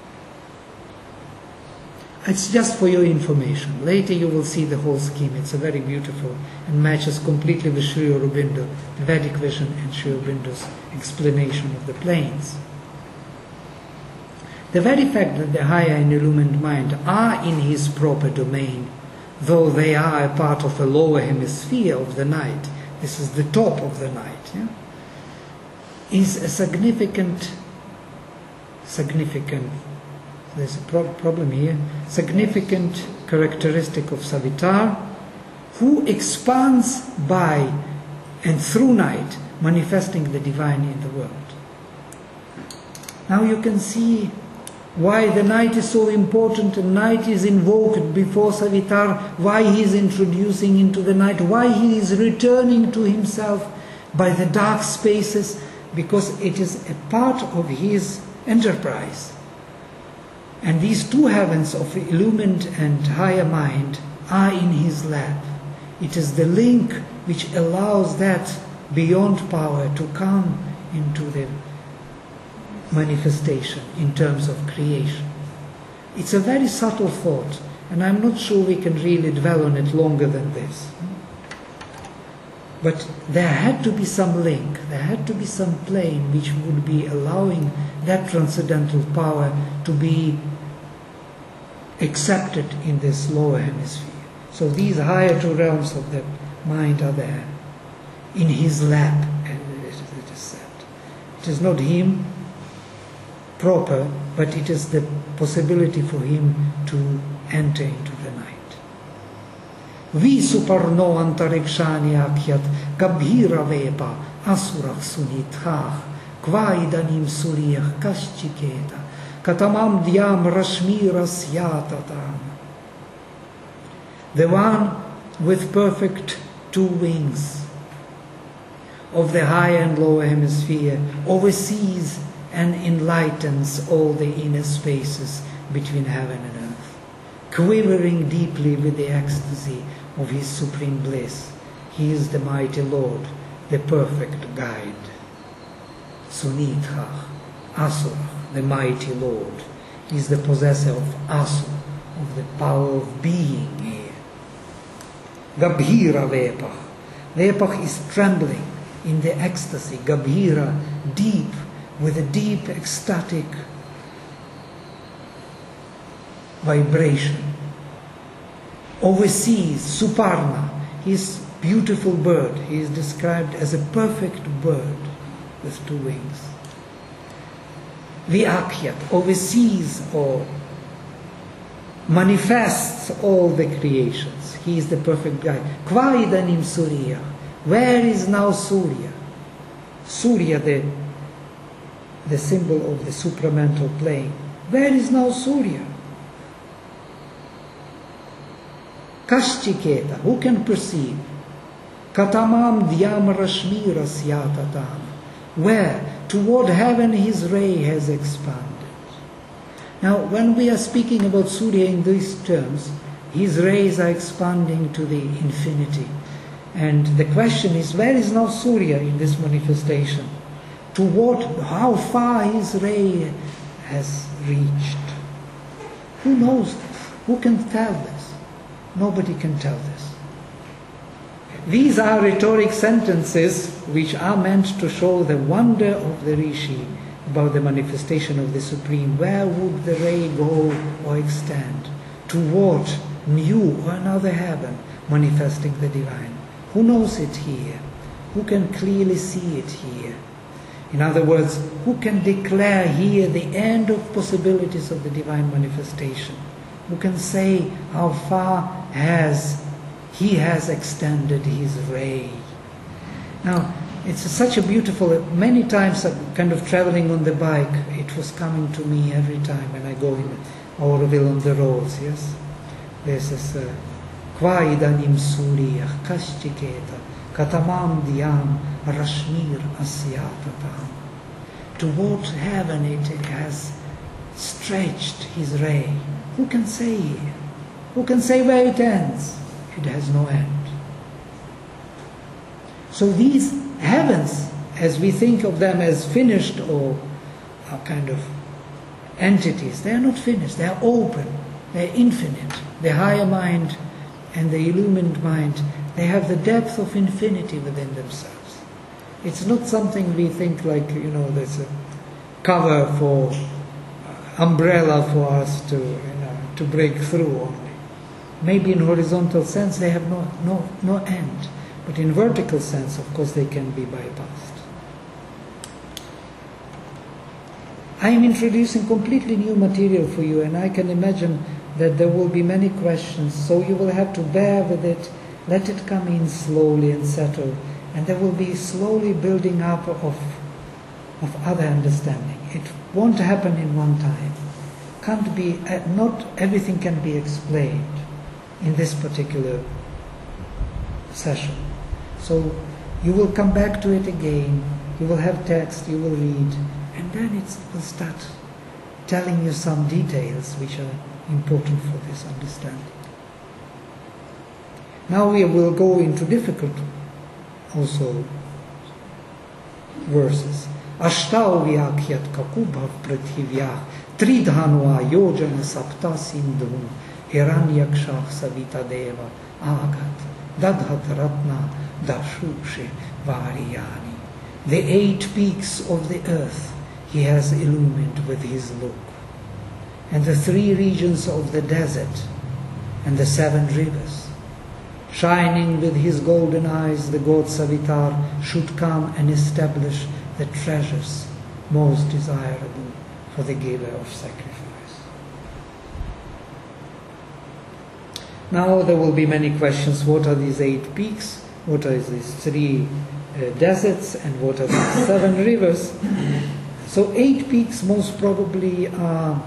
It's just for your information. Later you will see the whole scheme. It's a very beautiful and matches completely with Sri Aurobindo, the Vedic vision, and Sri Aurobindo's explanation of the planes. The very fact that the higher and illumined mind are in his proper domain, though they are a part of a lower hemisphere of the night, this is the top of the night, yeah, is a significant, significant, there's a pro- problem here, significant characteristic of Savitar, who expands by and through night, manifesting the divine in the world. Now you can see why the night is so important, and night is invoked before Savitar, why he is introducing into the night, why he is returning to himself by the dark spaces, because it is a part of his enterprise. And these two heavens of illumined and higher mind are in his lap. It is the link which allows that beyond power to come into the manifestation in terms of creation. It's a very subtle thought, and I'm not sure we can really dwell on it longer than this. But there had to be some link, there had to be some plane which would be allowing that transcendental power to be accepted in this lower hemisphere. So these higher two realms of the mind are there, in his lap, as it is said. It is not him proper, but it is the possibility for him to enter into the night. Vi suparno antarikshani akhyat gabhira vepa asurach sunithach kvaidanim suriyach kaschiketa katamam dhyam rashmiras yatatam. The one with perfect two wings of the higher and lower hemisphere oversees and enlightens all the inner spaces between heaven and earth, quivering deeply with the ecstasy of his supreme bliss. He is the mighty Lord, the perfect guide. Sunithach, Asura, the mighty Lord. He is the possessor of Asura, of the power of being here. Gabhira Vepach. Vepach is trembling in the ecstasy. Gabhira, deep, with a deep ecstatic vibration. Overseas, Suparna, his beautiful bird. He is described as a perfect bird with two wings. Vyakyat, oversees or manifests all the creations. He is the perfect guide. Kvaidanim Surya. Where is now Surya? Surya, the the symbol of the supramental plane. Where is now Surya? Kashchiketa, who can perceive? Katamam dhyam rashmiras yatatam. Where? Toward heaven his ray has expanded. Now, when we are speaking about Surya in these terms, his rays are expanding to the infinity. And the question is, where is now Surya in this manifestation? To what, how far his ray has reached? Who knows this? Who can tell this? Nobody can tell this. These are rhetoric sentences which are meant to show the wonder of the Rishi about the manifestation of the Supreme, where would the ray go or extend? To what new or another heaven manifesting the divine? Who knows it here? Who can clearly see it here? In other words, who can declare here the end of possibilities of the divine manifestation? Who can say how far has he has extended his ray? Now, it's such a beautiful, many times I'm kind of traveling on the bike, it was coming to me every time when I go in Auroville on the roads, yes? This is Qua idanim surya kashchiketa katamam diyam rashmir asyatatam. Toward heaven it has stretched his ray. Who can say here? Who can say where it ends? It has no end. So these heavens, as we think of them as finished or are kind of entities, they are not finished, they are open, they are infinite. The higher mind and the illumined mind, they have the depth of infinity within themselves. It's not something we think like, you know, there's a cover for, uh, umbrella for us to, you know, to break through only. Maybe in horizontal sense they have no, no, no end. But in vertical sense, of course, they can be bypassed. I am introducing completely new material for you, and I can imagine that there will be many questions, so you will have to bear with it, let it come in slowly and settle, and there will be slowly building up of, of other understanding. It won't happen in one time. Can't be, not everything can be explained in this particular session. So you will come back to it again, you will have text, you will read, and then it will start telling you some details which are important for this understanding. Now we will go into difficult also verses. Ashtau vyakhyat kakubhav prathivyah tridhanua yojana sapta sindhum hiranyakshah savita deva agat dadhat ratna dashushe variyani. The eight peaks of the earth he has illumined with his look, and the three regions of the desert, and the seven rivers. Shining with his golden eyes, the god Savitar should come and establish the treasures most desirable for the giver of sacrifice. Now there will be many questions. What are these eight peaks? What are these three uh, deserts? And what are these seven rivers? So eight peaks most probably are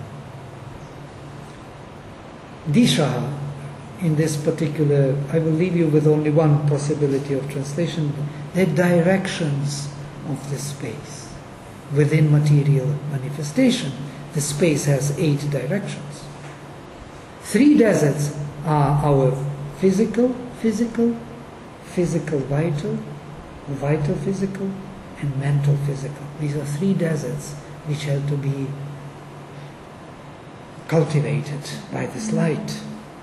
Disha. In this particular, I will leave you with only one possibility of translation. The directions of the space within material manifestation. The space has eight directions. Three deserts are our physical, physical, physical vital, vital physical, and mental physical. These are three deserts which have to be cultivated by this light.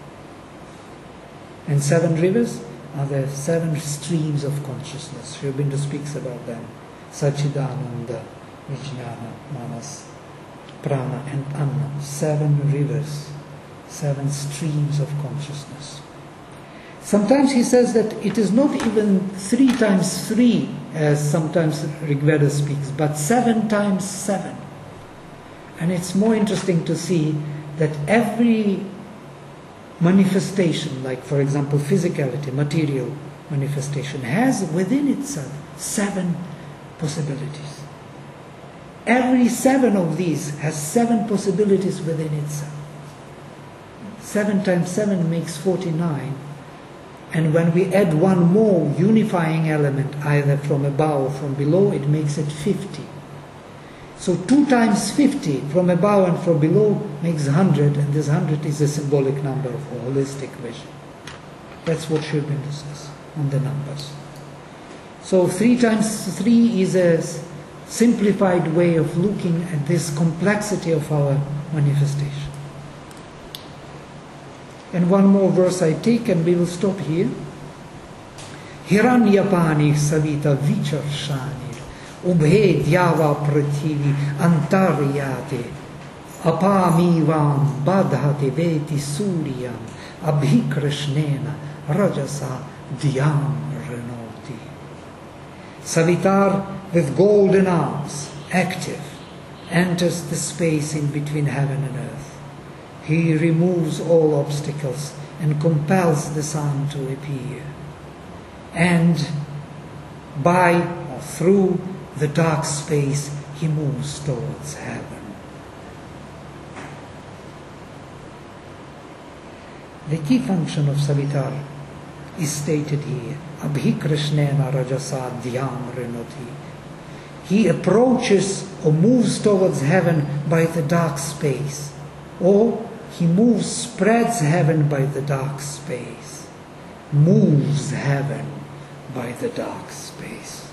And seven rivers are the seven streams of consciousness. Sri Aurobindo speaks about them. Sachidananda, Vijnana, Manas, Prana and Anna. Seven rivers, seven streams of consciousness. Sometimes he says that it is not even three times three, as sometimes Rigveda speaks, but seven times seven. And it's more interesting to see that every manifestation, like for example physicality, material manifestation, has within itself seven possibilities. Every seven of these has seven possibilities within itself. Seven times seven makes forty-nine, and when we add one more unifying element, either from above or from below, it makes it fifty. So two times fifty from above and from below makes one hundred, and this one hundred is a symbolic number of a holistic vision. That's what Sri Aurobindo says on the numbers. So three times three is a simplified way of looking at this complexity of our manifestation. And one more verse I take and we will stop here. Hiranyapani savita vicharshani Ubhe Dhyava Prativi Antaryate Apamivam Badhati Veti Suryam Abhikrishnena Rajasa Dhyam Renoti. Savitar, with golden arms, active, enters the space in between heaven and earth. He removes all obstacles and compels the sun to appear. And by or through the dark space, he moves towards heaven. The key function of Savitar is stated here. Abhikrishnena Rajasa Dhyam Renoti. He approaches or moves towards heaven by the dark space, or he moves, spreads heaven by the dark space, moves heaven by the dark space.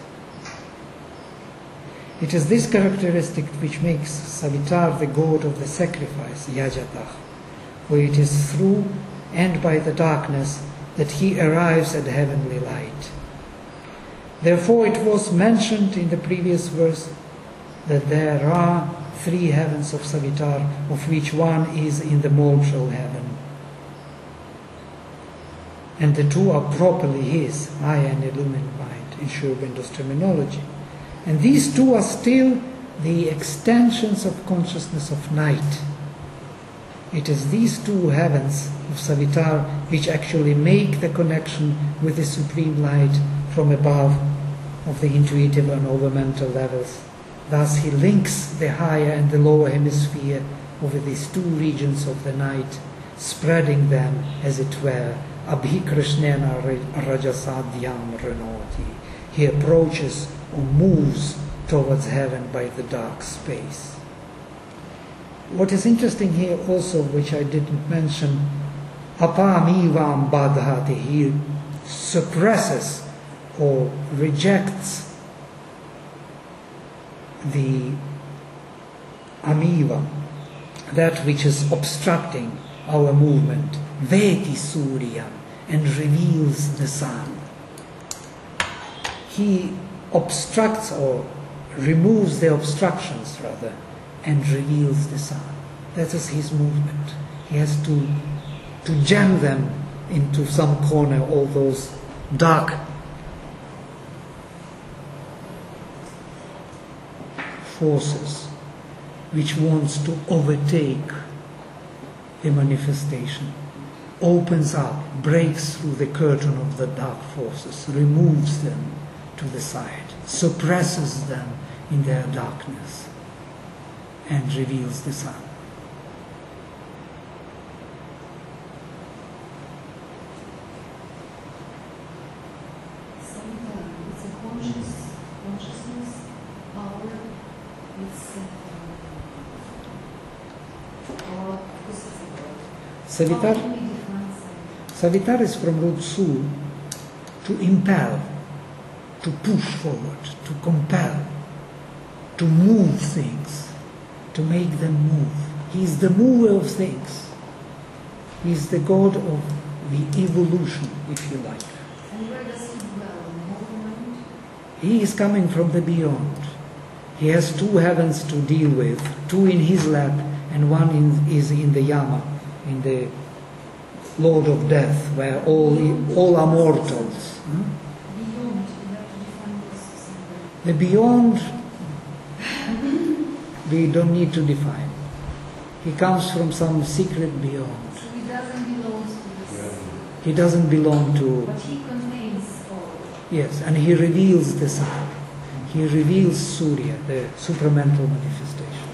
It is this characteristic which makes Savitar the god of the sacrifice, Yajatah, for it is through and by the darkness that he arrives at heavenly light. Therefore it was mentioned in the previous verse that there are three heavens of Savitar, of which one is in the mortal heaven. And the two are properly his, I and illumined mind, in Sri Aurobindo's terminology. And these two are still the extensions of consciousness of night. It is these two heavens of Savitar which actually make the connection with the supreme light from above of the intuitive and overmental levels. Thus he links the higher and the lower hemisphere over these two regions of the night, spreading them, as it were, Abhikrishnena Rajasa Dhyam Renoti. He approaches or moves towards heaven by the dark space. What is interesting here also, which I didn't mention, Apamivam Badhati, he suppresses or rejects the amiva, that which is obstructing our movement, Veti Surya, and reveals the sun. He obstructs or removes the obstructions rather, and reveals the sun. That is his movement. He has to, to jam them into some corner, all those dark forces which wants to overtake a manifestation, opens up, breaks through the curtain of the dark forces, removes them to the side, suppresses them in their darkness, and reveals the sun. It's a conscious, consciousness, power, it's uh, or Savitar, how can we define Savitar is from root su, to impel, to push forward, to compel, to move things, to make them move. He is the mover of things. He is the god of the evolution, if you like. And where does he dwell? In the whole mind? He is coming from the beyond. He has two heavens to deal with, two in his lap, and one in, is in the Yama, in the Lord of Death, where all all are mortals. Hmm? Beyond, you have to define this somewhere. The beyond, we don't need to define. He comes from some secret beyond. So he doesn't belong to this. He doesn't belong to... But he contains all. Yes, and he reveals the sun. He reveals Surya, the supramental manifestation.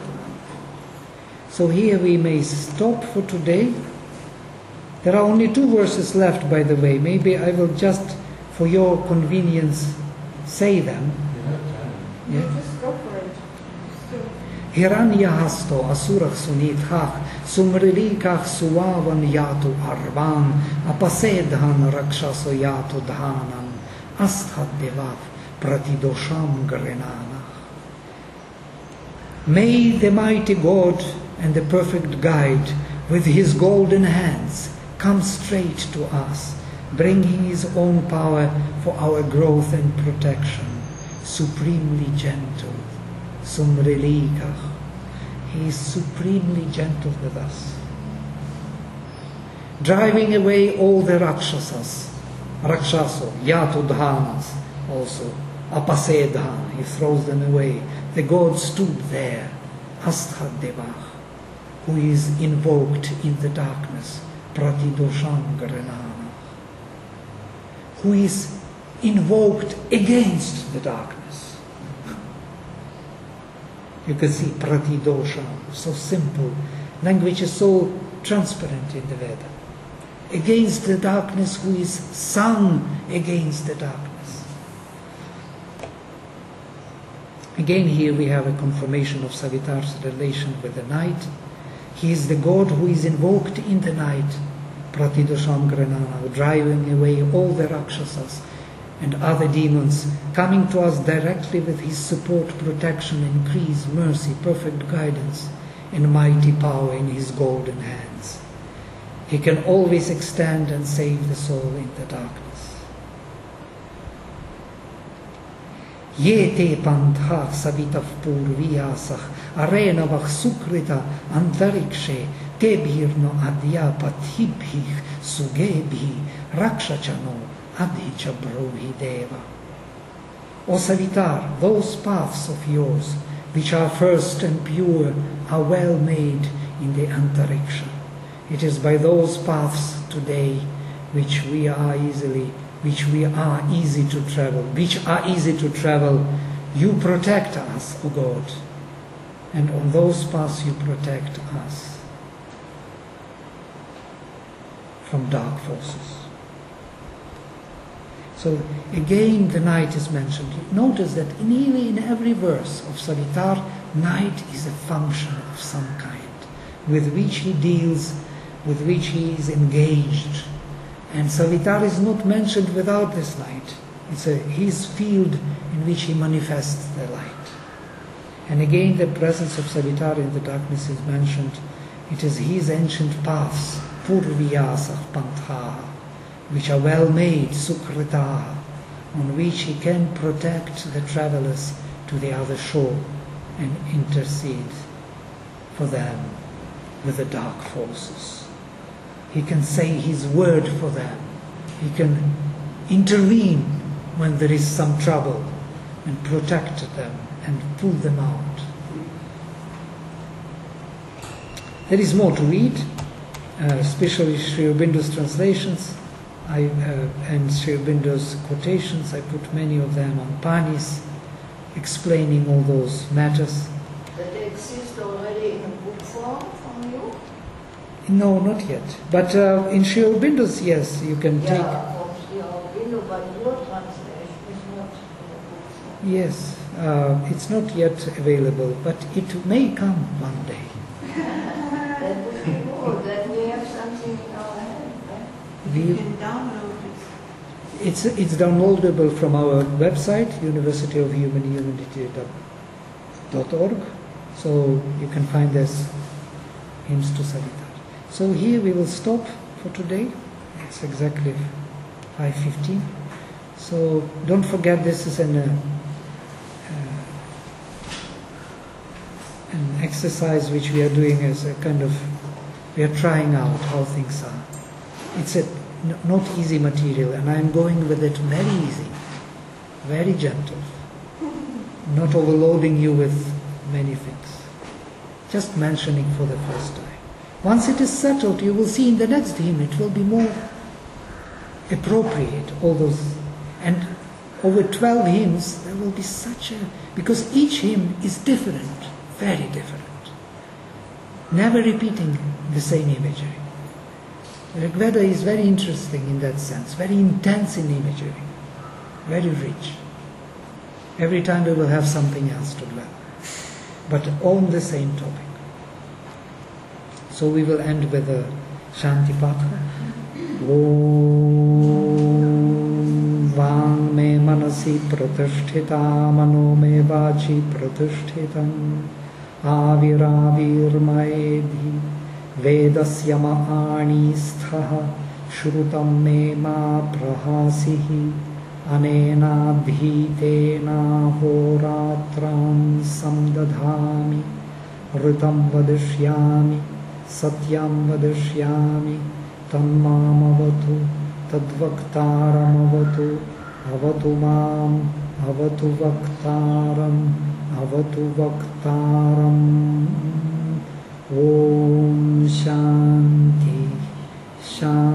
So here we may stop for today. There are only two verses left, by the way. Maybe I will just, for your convenience, say them. You have time. Yeah. Just go for it. Hiranyahasto asurah sunithach sumrilikach suvavan yatu arvan apasedhan rakshaso yatu dhanan asthad devav pratidosham grenana. May the mighty God and the perfect guide with his golden hands come straight to us, bringing his own power for our growth and protection, supremely gentle. Sumrilikah. He is supremely gentle with us. Driving away all the Rakshasas, Rakshaso, Yatudhanas also, Apasedhan, he throws them away. The god stood there, Asthadevah, who is invoked in the darkness, Pratidoshangaranana, who is invoked against the darkness. You can see Pratidosha, so simple. Language is so transparent in the Veda. Against the darkness, who is sung against the darkness. Again, here we have a confirmation of Savitar's relation with the night. He is the god who is invoked in the night, Pratidoshangaranana, driving away all the Rakshasas and other demons, coming to us directly with his support, protection, increase, mercy, perfect guidance, and mighty power in his golden hands. He can always extend and save the soul in the darkness. Ye te pantha savitav purviyasah arenavah sukrita antarikshe tebhirno adya pathibhih sugebhi rakshachano adhicha brohi deva. O Savitar, those paths of yours which are first and pure are well made in the antariksha. It is by those paths today which we are easily, which we are easy to travel, which are easy to travel. You protect us, O God, and on those paths you protect us from dark forces. So again the night is mentioned. Notice that nearly in every verse of Savitar, night is a function of some kind with which he deals, with which he is engaged. And Savitar is not mentioned without this light. It's a, his field in which he manifests the light. And again the presence of Savitar in the darkness is mentioned. It is his ancient paths, Purviyasah Pantha, which are well made, Sukrita, on which he can protect the travelers to the other shore and intercede for them with the dark forces. He can say his word for them. He can intervene when there is some trouble and protect them and pull them out. There is more to read, uh, especially Sri Aurobindo's translations I, uh, and Sri Aurobindo's quotations. I put many of them on Panis, explaining all those matters. That they exist already in book form from you? No, not yet. But uh, in Sri Aurobindo's, yes, you can Yeah, take. from Sri Aurobindo, but your translation is not in the book form. Yes, uh, it's not yet available, but it may come one day. That would be good, that we have something in our hand. Right? You We, can download it. it's it's downloadable from our website, university of human humanity dot org. So you can find this hymns to Savitar. So here we will stop for today. It's exactly five fifteen. So don't forget, this is an uh, uh, an exercise which we are doing as a kind of, we are trying out how things are. It's a n- not easy material, and I am going with it very easy, very gentle, not overloading you with many things, just mentioning for the first time. Once it is settled, you will see in the next hymn it will be more appropriate, all those. And over twelve hymns, there will be such a, because each hymn is different, very different, never repeating the same imagery. The Rig Veda is very interesting in that sense, very intense in imagery, very rich. Every time we will have something else to dwell, but on the same topic. So we will end with a Shanti Patha. Om Vang me manasi pratisthita mano me vachi pratishtitam aviravir maedhi vedasya maani sthaha shrutam me ma prahasihi अनेनाधीतेनाहोरात्रान् संदधामि ऋतं वदिष्यामि सत्यं वदिष्यामि तन्मामवतु तद्वक्तारमवतु अवतु माम् अवतु वक्तारम् अवतु वक्तारम् ॐ शान्ति शान्ति